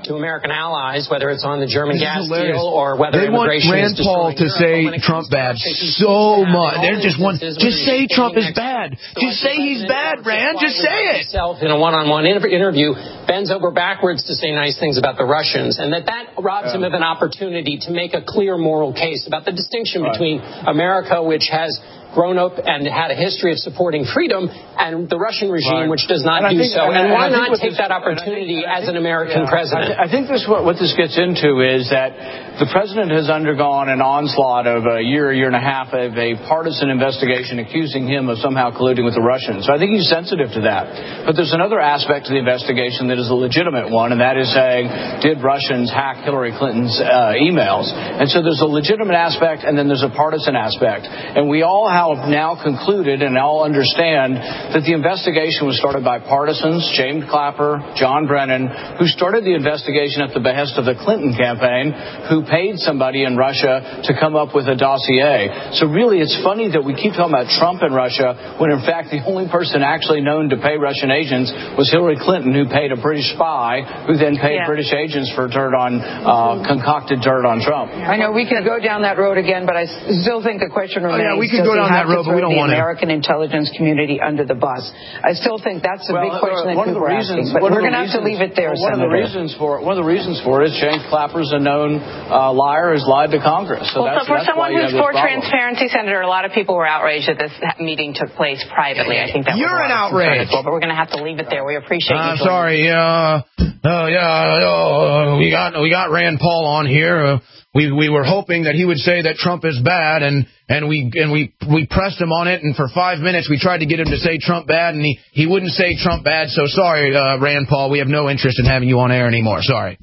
Speaker 10: to American allies, whether it's on the German
Speaker 3: This
Speaker 10: gas
Speaker 3: is hilarious.
Speaker 10: deal or whether
Speaker 3: they want
Speaker 10: immigration
Speaker 3: Rand
Speaker 10: is
Speaker 3: Paul to
Speaker 10: Europe,
Speaker 3: say
Speaker 10: comes
Speaker 3: Trump
Speaker 10: to
Speaker 3: bad
Speaker 10: Russia,
Speaker 3: so much.
Speaker 10: all
Speaker 3: They're just one.
Speaker 10: instances
Speaker 3: Just
Speaker 10: where
Speaker 3: say
Speaker 10: he's
Speaker 3: Trump is
Speaker 10: taking
Speaker 3: bad.
Speaker 10: So
Speaker 3: Just say he's bad, Rand. Just say it.
Speaker 10: Himself in a one-on-one inter- interview bends over backwards to say nice things about the Russians, and that that robs him of an opportunity to make a clear moral case about the distinction between America, which has grown up and had a history of supporting freedom, and the Russian regime,
Speaker 9: right.
Speaker 10: which does not
Speaker 9: and
Speaker 10: do
Speaker 9: think,
Speaker 10: so. And,
Speaker 9: and
Speaker 10: why
Speaker 9: not
Speaker 10: take
Speaker 9: this,
Speaker 10: that opportunity
Speaker 9: think,
Speaker 10: as an American
Speaker 9: yeah,
Speaker 10: president?
Speaker 9: I, th- I think this what, what this gets into is that the president has undergone an onslaught of a year, a year and a half of a partisan investigation accusing him of somehow colluding with the Russians. So I think he's sensitive to that. But there's another aspect to the investigation that is a legitimate one, and that is saying, did Russians hack Hillary Clinton's uh, emails? And so there's a legitimate aspect, and then there's a partisan aspect. And we all have now concluded and all understand that the investigation was started by partisans, James Clapper, John Brennan, who started the investigation at the behest of the Clinton campaign, who paid somebody in Russia to come up with a dossier. So really, it's funny that we keep talking about Trump and Russia when, in fact, the only person actually known to pay Russian agents was Hillary Clinton, who paid a British spy, who then paid
Speaker 8: yeah.
Speaker 9: British agents for dirt on, uh, concocted dirt on Trump.
Speaker 8: I know we could go down that road again, but I still think the question remains,
Speaker 3: oh, yeah, we could
Speaker 8: does
Speaker 3: go
Speaker 8: he
Speaker 3: down
Speaker 8: have
Speaker 3: that road,
Speaker 8: to
Speaker 3: but we
Speaker 8: throw
Speaker 3: don't
Speaker 8: the
Speaker 3: want to.
Speaker 8: American intelligence community under the bus? I still think that's a
Speaker 9: well,
Speaker 8: big question that
Speaker 9: one
Speaker 8: people
Speaker 9: of the
Speaker 8: are
Speaker 9: reasons,
Speaker 8: asking, but
Speaker 9: we're
Speaker 8: going to have to leave it there,
Speaker 9: well, one
Speaker 8: Senator.
Speaker 9: Of the reasons for, one of the reasons for it is James Clapper's a known uh, liar who's lied to Congress. So
Speaker 11: well,
Speaker 9: that's,
Speaker 11: so for
Speaker 9: that's
Speaker 11: someone
Speaker 9: why
Speaker 11: who's for transparency, Senator, a lot of people were outraged that this meeting took place privately. I think that
Speaker 3: You're
Speaker 11: was
Speaker 3: an outrage.
Speaker 11: well, but we're going to have to leave it there. We appreciate
Speaker 3: I'm
Speaker 11: you.
Speaker 3: sorry. Uh, oh yeah. Oh, we got we got Rand Paul on here. Uh, we we were hoping that he would say that Trump is bad, and and we and we we pressed him on it, and for five minutes we tried to get him to say Trump bad, and he he wouldn't say Trump bad. So sorry, uh, Rand Paul. We have no interest in having you on air anymore. Sorry.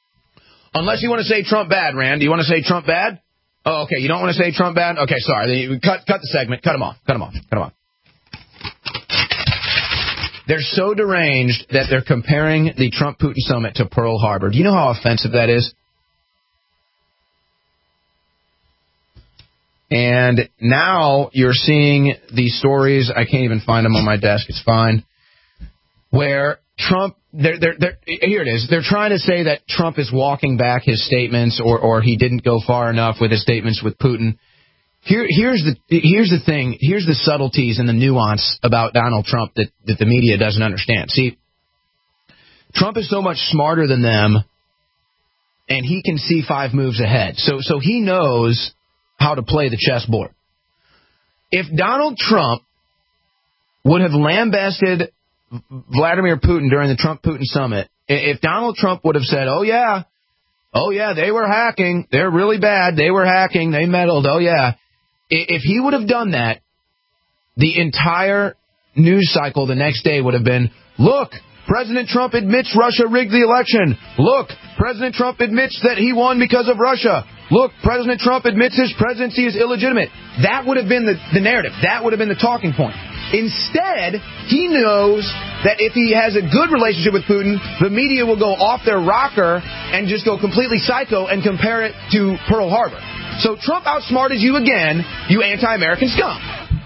Speaker 3: Unless you want to say Trump bad, Rand. Do you want to say Trump bad? Oh, okay. You don't want to say Trump bad? Okay, sorry. Cut cut the segment. Cut him off. Cut him off. Cut him off. They're so deranged that they're comparing the Trump-Putin summit to Pearl Harbor. Do you know how offensive that is? And now you're seeing these stories. I can't even find them on my desk. It's fine. Where Trump, they're, they're, they're, here it is. They're trying to say that Trump is walking back his statements, or, or he didn't go far enough with his statements with Putin. Here, here's the here's the thing. Here's the subtleties and the nuance about Donald Trump that, that the media doesn't understand. See, Trump is so much smarter than them, and he can see five moves ahead. So so he knows how to play the chessboard. If Donald Trump would have lambasted Vladimir Putin during the Trump-Putin summit, if Donald Trump would have said, oh, yeah, oh, yeah, they were hacking, they're really bad, they were hacking, they meddled, oh, yeah. If he would have done that, the entire news cycle the next day would have been, look, President Trump admits Russia rigged the election. Look, President Trump admits that he won because of Russia. Look, President Trump admits his presidency is illegitimate. That would have been the, the narrative. That would have been the talking point. Instead, he knows that if he has a good relationship with Putin, the media will go off their rocker and just go completely psycho and compare it to Pearl Harbor. So Trump outsmarted you again, you anti-American scum.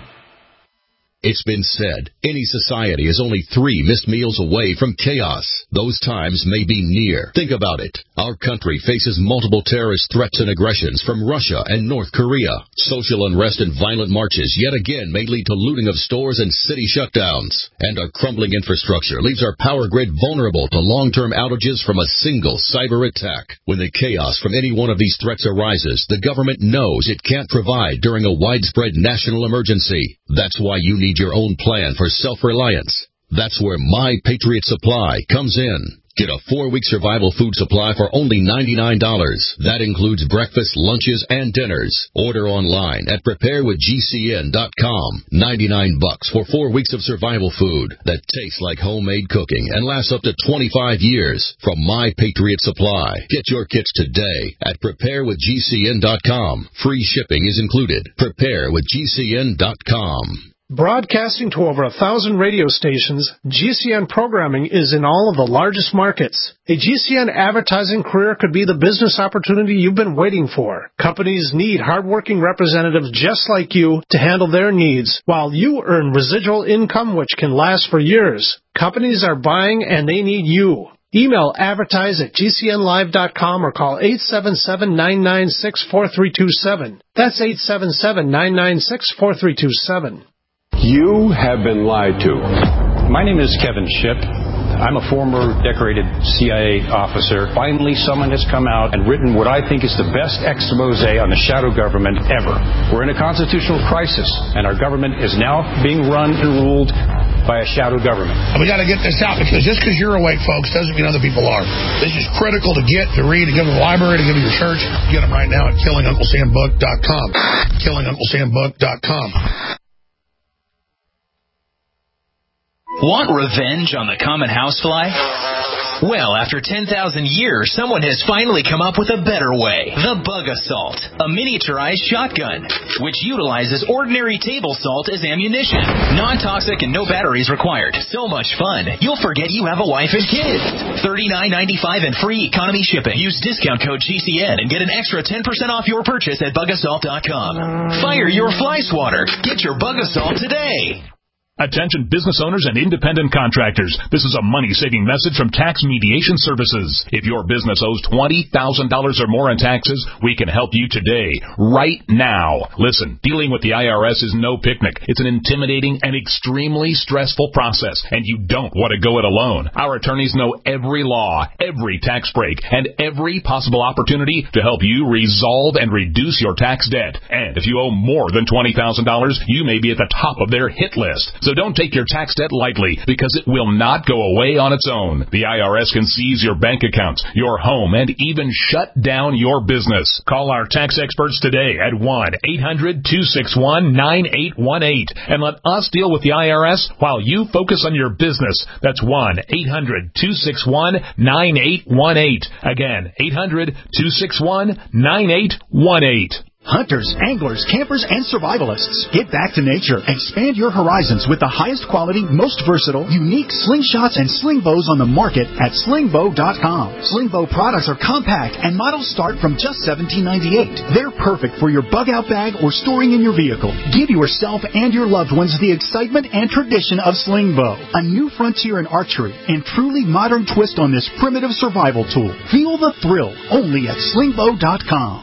Speaker 12: It's been said, any society is only three missed meals away from chaos. Those times may be near. Think about it. Our country faces multiple terrorist threats and aggressions from Russia and North Korea. Social unrest and violent marches yet again may lead to looting of stores and city shutdowns. And our crumbling infrastructure leaves our power grid vulnerable to long-term outages from a single cyber attack. When the chaos from any one of these threats arises, the government knows it can't provide during a widespread national emergency. That's why you need your own plan for self-reliance. That's where My Patriot Supply comes in. Get a four-week survival food supply for only ninety-nine dollars. That includes breakfast, lunches, and dinners. Order online at prepare with G C N dot com. ninety-nine bucks for four weeks of survival food that tastes like homemade cooking and lasts up to twenty-five years from My Patriot Supply. Get your kits today at prepare with G C N dot com. Free shipping is included. prepare with G C N dot com.
Speaker 26: Broadcasting to over a thousand radio stations, G C N programming is in all of the largest markets. A G C N advertising career could be the business opportunity you've been waiting for. Companies need hardworking representatives just like you to handle their needs, while you earn residual income which can last for years. Companies are buying and they need you. Email advertise at g c n live dot com or call eight seven seven, nine nine six, four three two seven. That's eight seven seven, nine nine six, four three two seven.
Speaker 13: You have been lied to. My name is Kevin Shipp. I'm a former decorated C I A officer. Finally, someone has come out and written what I think is the best expose on the shadow government ever. We're in a constitutional crisis, and our government is now being run and ruled by a shadow government.
Speaker 2: And we got to get this out, because just because you're awake, folks, doesn't mean other people are. This is critical to get, to read, to give to the library, to give to your church. Get them right now at killing uncle sam book dot com. killing uncle sam book dot com.
Speaker 23: Want revenge on the common housefly? Well, after ten thousand years, someone has finally come up with a better way. The Bug Assault, a miniaturized shotgun, which utilizes ordinary table salt as ammunition. Non-toxic and no batteries required. So much fun, you'll forget you have a wife and kids. thirty-nine ninety-five and free economy shipping. Use discount code G C N and get an extra ten percent off your purchase at bug assault dot com. Fire your fly swatter. Get your Bug Assault today.
Speaker 14: Attention business owners and independent contractors. This is a money-saving message from Tax Mediation Services. If your business owes twenty thousand dollars or more in taxes, we can help you today, right now. Listen, dealing with the I R S is no picnic. It's an intimidating and extremely stressful process, and you don't want to go it alone. Our attorneys know every law, every tax break, and every possible opportunity to help you resolve and reduce your tax debt. And if you owe more than twenty thousand dollars, you may be at the top of their hit list. So don't take your tax debt lightly, because it will not go away on its own. The I R S can seize your bank accounts, your home, and even shut down your business. Call our tax experts today at one eight hundred two six one nine eight one eight and let us deal with the I R S while you focus on your business. That's one eight hundred two six one nine eight one eight. Again, eight hundred two six one nine eight one eight.
Speaker 15: Hunters, anglers, campers, and survivalists. Get back to nature. Expand your horizons with the highest quality, most versatile, unique slingshots and sling bows on the market at sling bow dot com. Sling bow products are compact and models start from just seventeen ninety-eight. They're perfect for your bug out bag or storing in your vehicle. Give yourself and your loved ones the excitement and tradition of sling bow. A new frontier in archery and truly modern twist on this primitive survival tool. Feel the thrill only at sling bow dot com.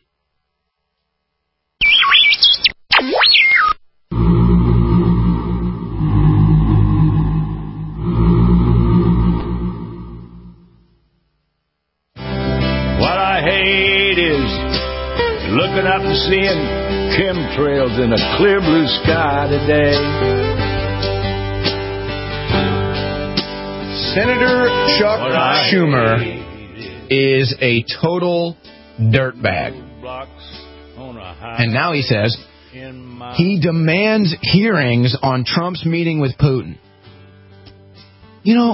Speaker 16: What I hate is looking up and seeing chemtrails in a clear blue sky today.
Speaker 3: Senator Chuck Schumer is a total dirtbag. And now he says he demands hearings on Trump's meeting with Putin. You know,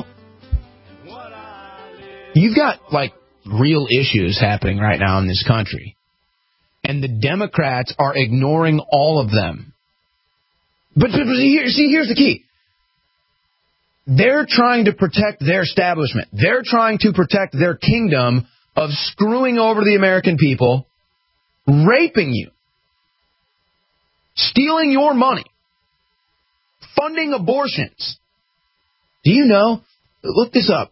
Speaker 3: you've got, like, real issues happening right now in this country. And the Democrats are ignoring all of them. But, but, but here, see, here's the key. They're trying to protect their establishment. They're trying to protect their kingdom of screwing over the American people, raping you, stealing your money, funding abortions. Do you know? Look this up.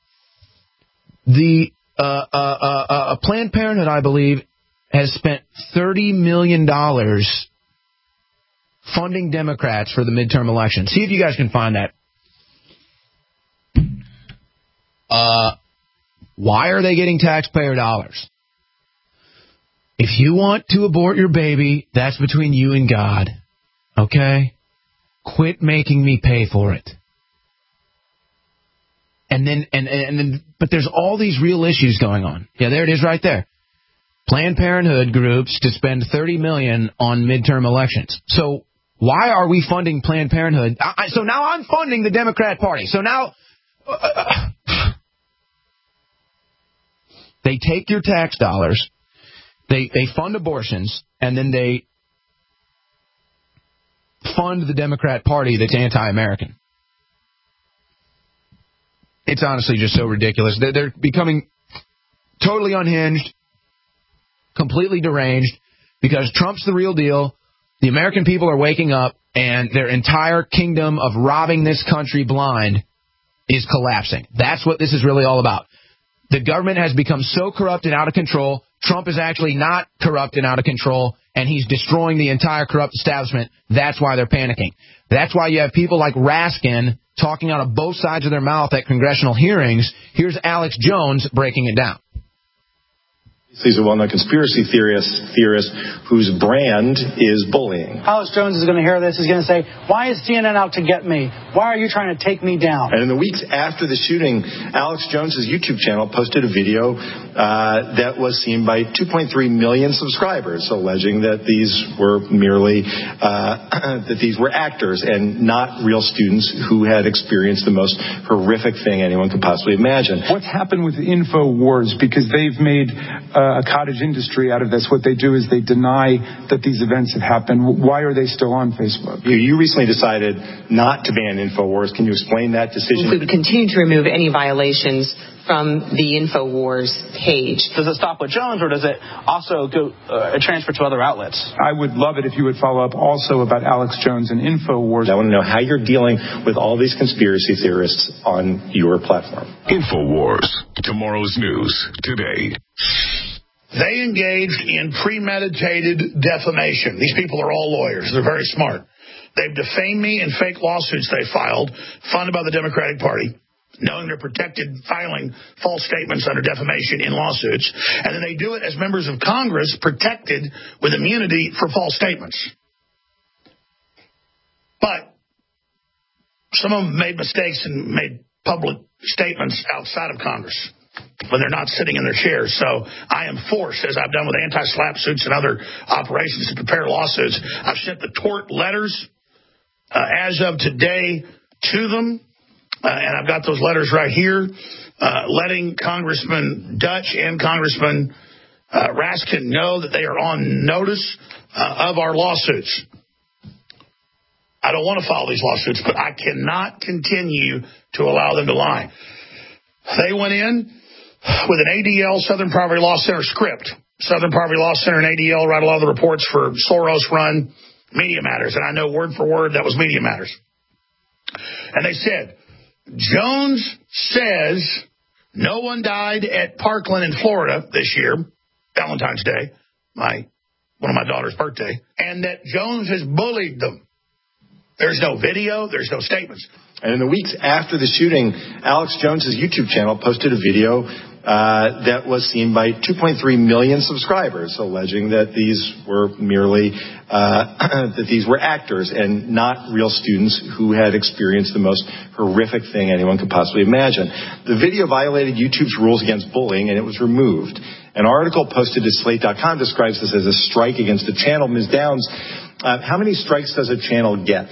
Speaker 3: The uh, uh, uh, uh, Planned Parenthood, I believe, has spent thirty million dollars funding Democrats for the midterm election. See if you guys can find that. Uh, why are they getting taxpayer dollars? If you want to abort your baby, that's between you and God. Okay? Quit making me pay for it. And then, and, and then, but there's all these real issues going on. Yeah, there it is right there. Planned Parenthood groups to spend thirty million dollars on midterm elections. So why are we funding Planned Parenthood? I, so now I'm funding the Democrat Party. So now uh, they take your tax dollars, they they fund abortions, and then they fund the Democrat Party that's anti-American. It's honestly just so ridiculous. They're, they're becoming totally unhinged, completely deranged, because Trump's the real deal. The American people are waking up, and their entire kingdom of robbing this country blind is collapsing. That's what this is really all about. The government has become so corrupt and out of control. Trump is actually not corrupt and out of control, and he's destroying the entire corrupt establishment. That's why they're panicking. That's why you have people like Raskin talking out of both sides of their mouth at congressional hearings. Here's Alex Jones breaking it down.
Speaker 17: He's a well-known conspiracy theorist, theorist whose brand is bullying.
Speaker 9: Alex Jones is going to hear this. He's going to say, why is C N N out to get me? Why are you trying to take me down?
Speaker 17: And in the weeks after the shooting, Alex Jones's YouTube channel posted a video uh, that was seen by two point three million subscribers, alleging that these were merely uh, that these were actors and not real students who had experienced the most horrific thing anyone could possibly imagine.
Speaker 18: What's happened with InfoWars, because they've made uh, a cottage industry out of this. What they do is they deny that these events have happened. Why are they still on Facebook?
Speaker 17: You, you recently decided not to ban InfoWars. Can you explain that decision?
Speaker 20: We would continue to remove any violations from the InfoWars page.
Speaker 9: Does it stop with Jones, or does it also go uh, transfer to other outlets?
Speaker 18: I would love it if you would follow up also about Alex Jones and InfoWars.
Speaker 17: I want to know how you're dealing with all these conspiracy theorists on your platform.
Speaker 1: InfoWars, tomorrow's news today.
Speaker 2: They engaged in premeditated defamation. These people are all lawyers. They're very smart. They've defamed me in fake lawsuits they filed, funded by the Democratic Party, knowing they're protected filing false statements under defamation in lawsuits. And then they do it as members of Congress protected with immunity for false statements. But some of them made mistakes and made public statements outside of Congress when they're not sitting in their chairs. So I am forced, as I've done with anti-SLAPP suits and other operations, to prepare lawsuits. I've sent the tort letters uh, as of today to them, uh, and I've got those letters right here, uh, letting Congressman Dutch and Congressman uh, Raskin know that they are on notice uh, of our lawsuits. I don't want to file these lawsuits, but I cannot continue to allow them to lie. They went in with an A D L, Southern Poverty Law Center script. Southern Poverty Law Center and A D L write a lot of the reports for Soros-run Media Matters, and I know word for word that was Media Matters. And they said, Jones says no one died at Parkland in Florida this year, Valentine's Day, my one of my daughter's birthday, and that Jones has bullied them. There's no video, there's no statements.
Speaker 17: And in the weeks after the shooting, Alex Jones's YouTube channel posted a video uh, that was seen by two point three million subscribers, alleging that these were merely uh, that these were actors and not real students who had experienced the most horrific thing anyone could possibly imagine. The video violated YouTube's rules against bullying, and it was removed. An article posted to Slate dot com describes this as a strike against the channel. Miz Downs, uh, how many strikes does a channel get?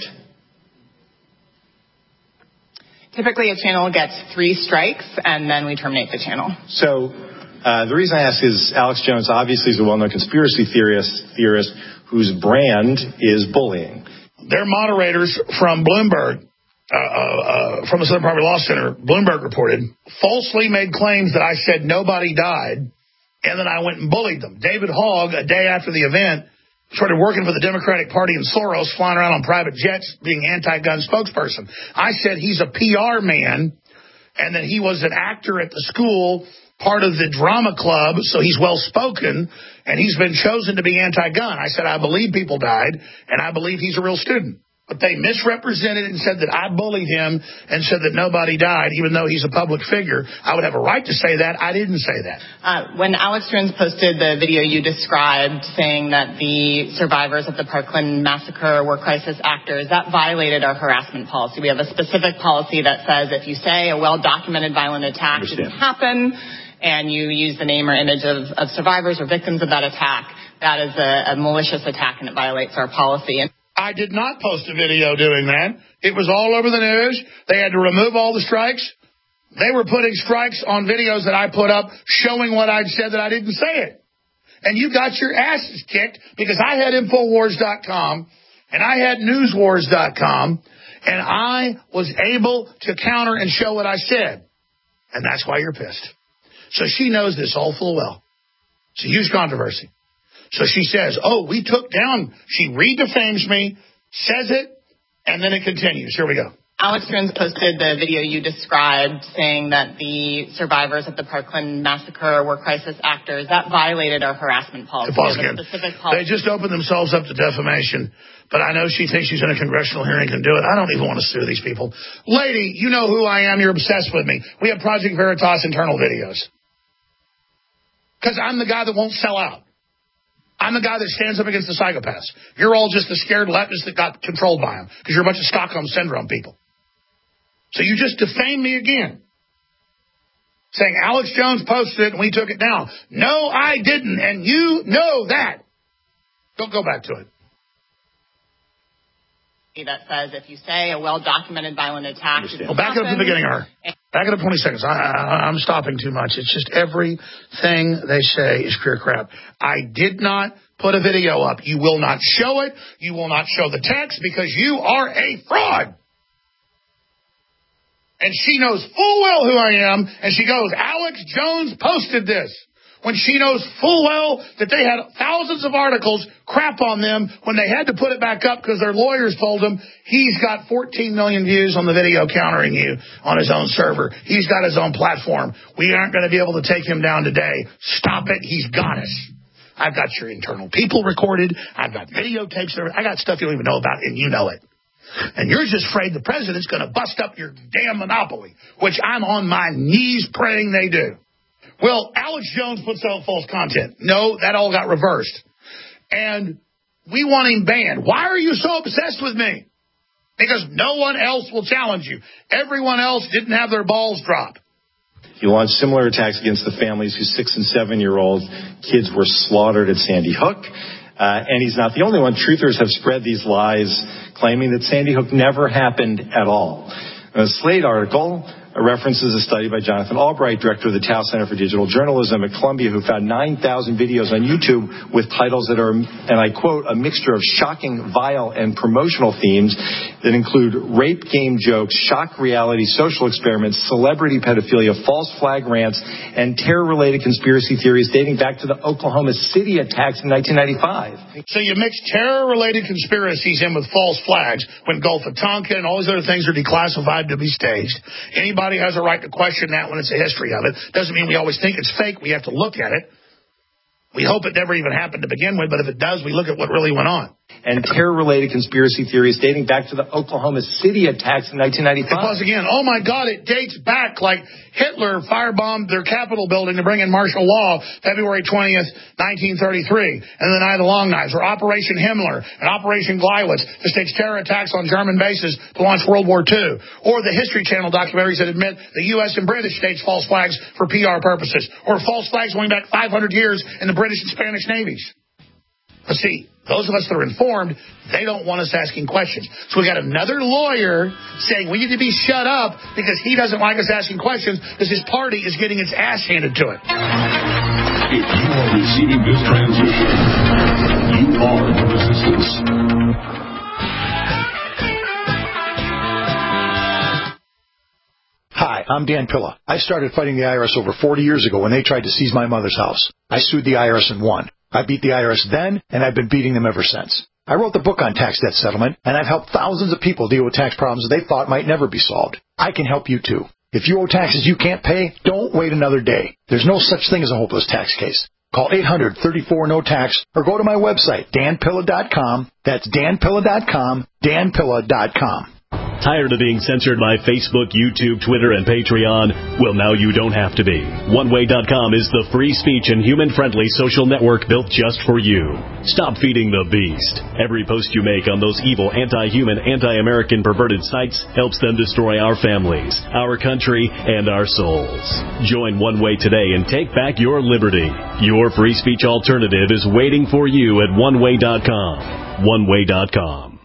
Speaker 11: Typically, a channel gets three strikes, and then we terminate the channel.
Speaker 17: So uh, the reason I ask is Alex Jones obviously is a well-known conspiracy theorist, theorist whose brand is bullying.
Speaker 2: Their moderators from Bloomberg, uh, uh, from the Southern Poverty Law Center, Bloomberg reported, falsely made claims that I said nobody died, and then I went and bullied them. David Hogg, a day after the event, started working for the Democratic Party and Soros, flying around on private jets, being anti-gun spokesperson. I said he's a P R man and that he was an actor at the school, part of the drama club, so he's well-spoken, and he's been chosen to be anti-gun. I said, I believe people died, and I believe he's a real student. But they misrepresented and said that I bullied him and said that nobody died, even though he's a public figure. I would have a right to say that. I didn't say that.
Speaker 11: Uh, when Alex Jones posted the video you described saying that the survivors of the Parkland massacre were crisis actors, that violated our harassment policy. We have a specific policy that says if you say a well-documented violent attack didn't happen and you use the name or image of, of survivors or victims of that attack, that is a, a malicious attack and it violates our policy. And
Speaker 2: I did not post a video doing that. It was all over the news. They had to remove all the strikes. They were putting strikes on videos that I put up showing what I'd said that I didn't say it. And you got your asses kicked because I had Infowars dot com and I had Newswars dot com and I was able to counter and show what I said. And that's why you're pissed. So she knows this all full well. It's a huge controversy. So she says, oh, we took down, she re-defames me, says it, and then it continues. Here we go.
Speaker 11: Alex Jones posted the video you described saying that the survivors of the Parkland massacre were crisis actors. That violated our harassment policy.
Speaker 2: Again.
Speaker 11: Specific policy.
Speaker 2: They just opened themselves up to defamation. But I know she thinks she's in a congressional hearing and can do it. I don't even want to sue these people. Lady, you know who I am. You're obsessed with me. We have Project Veritas internal videos. Because I'm the guy that won't sell out. I'm the guy that stands up against the psychopaths. You're all just the scared leftists that got controlled by them because you're a bunch of Stockholm Syndrome people. So you just defamed me again, saying Alex Jones posted it and we took it down. No, I didn't, and you know that. Don't go back to it.
Speaker 11: That says if you say a well-documented violent attack...
Speaker 2: Well, back it up to the beginning, her. Back it up twenty seconds. I, I, I'm stopping too much. It's just everything they say is pure crap. I did not put a video up. You will not show it. You will not show the text because you are a fraud. And she knows full well who I am, and she goes, Alex Jones posted this. When she knows full well that they had thousands of articles crap on them when they had to put it back up because their lawyers told them he's got fourteen million views on the video countering you on his own server. He's got his own platform. We aren't going to be able to take him down today. Stop it. He's got us. I've got your internal people recorded. I've got videotapes. I got stuff you don't even know about, and you know it. And you're just afraid the president's going to bust up your damn monopoly, which I'm on my knees praying they do. Well, Alex Jones puts out false content. No, that all got reversed. And we want him banned. Why are you so obsessed with me? Because no one else will challenge you. Everyone else didn't have their balls dropped.
Speaker 17: He launched similar attacks against the families whose six- and seven-year-old kids were slaughtered at Sandy Hook. Uh, and he's not the only one. Truthers have spread these lies, claiming that Sandy Hook never happened at all. A Slate article references a study by Jonathan Albright, director of the Tao Center for Digital Journalism at Columbia, who found nine thousand videos on YouTube with titles that are, and I quote, a mixture of shocking, vile, and promotional themes that include rape game jokes, shock reality, social experiments, celebrity pedophilia, false flag rants, and terror-related conspiracy theories dating back to the Oklahoma City attacks in nineteen ninety-five.
Speaker 2: So you mix terror-related conspiracies in with false flags when Gulf of Tonkin and all these other things are declassified to be staged. Anybody has a right to question that when it's a history of it. Doesn't mean we always think it's fake. We have to look at it. We hope it never even happened to begin with, but if it does, we look at what really went on.
Speaker 17: And terror-related conspiracy theories dating back to the Oklahoma City attacks in nineteen ninety-five.
Speaker 2: Because, again, oh, my God, it dates back like Hitler firebombed their Capitol building to bring in martial law February twentieth, nineteen thirty-three, and the Night of the Long Knives, or Operation Himmler and Operation Gleiwitz to stage terror attacks on German bases to launch World War Two, or the History Channel documentaries that admit the U S and British staged false flags for P R purposes, or false flags going back five hundred years in the British and Spanish navies. But see, those of us that are informed, they don't want us asking questions. So we got another lawyer saying we need to be shut up because he doesn't like us asking questions because his party is getting its ass handed to it.
Speaker 1: If you are receiving this transmission, you are the resistance.
Speaker 15: Hi, I'm Dan Pilla. I started fighting the I R S over forty years ago when they tried to seize my mother's house. I sued the I R S and won. I beat the I R S then, and I've been beating them ever since. I wrote the book on tax debt settlement, and I've helped thousands of people deal with tax problems they thought might never be solved. I can help you, too. If you owe taxes you can't pay, don't wait another day. There's no such thing as a hopeless tax case. Call eight hundred, thirty-four, no tax, or go to my website, dan pilla dot com. That's dan pilla dot com, dan pilla dot com.
Speaker 4: Tired of being censored by Facebook, YouTube, Twitter, and Patreon? Well, now you don't have to be. one way dot com is the free speech and human-friendly social network built just for you. Stop feeding the beast. Every post you make on those evil, anti-human, anti-American perverted sites helps them destroy our families, our country, and our souls. Join One Way today and take back your liberty. Your free speech alternative is waiting for you at one way dot com. one way dot com.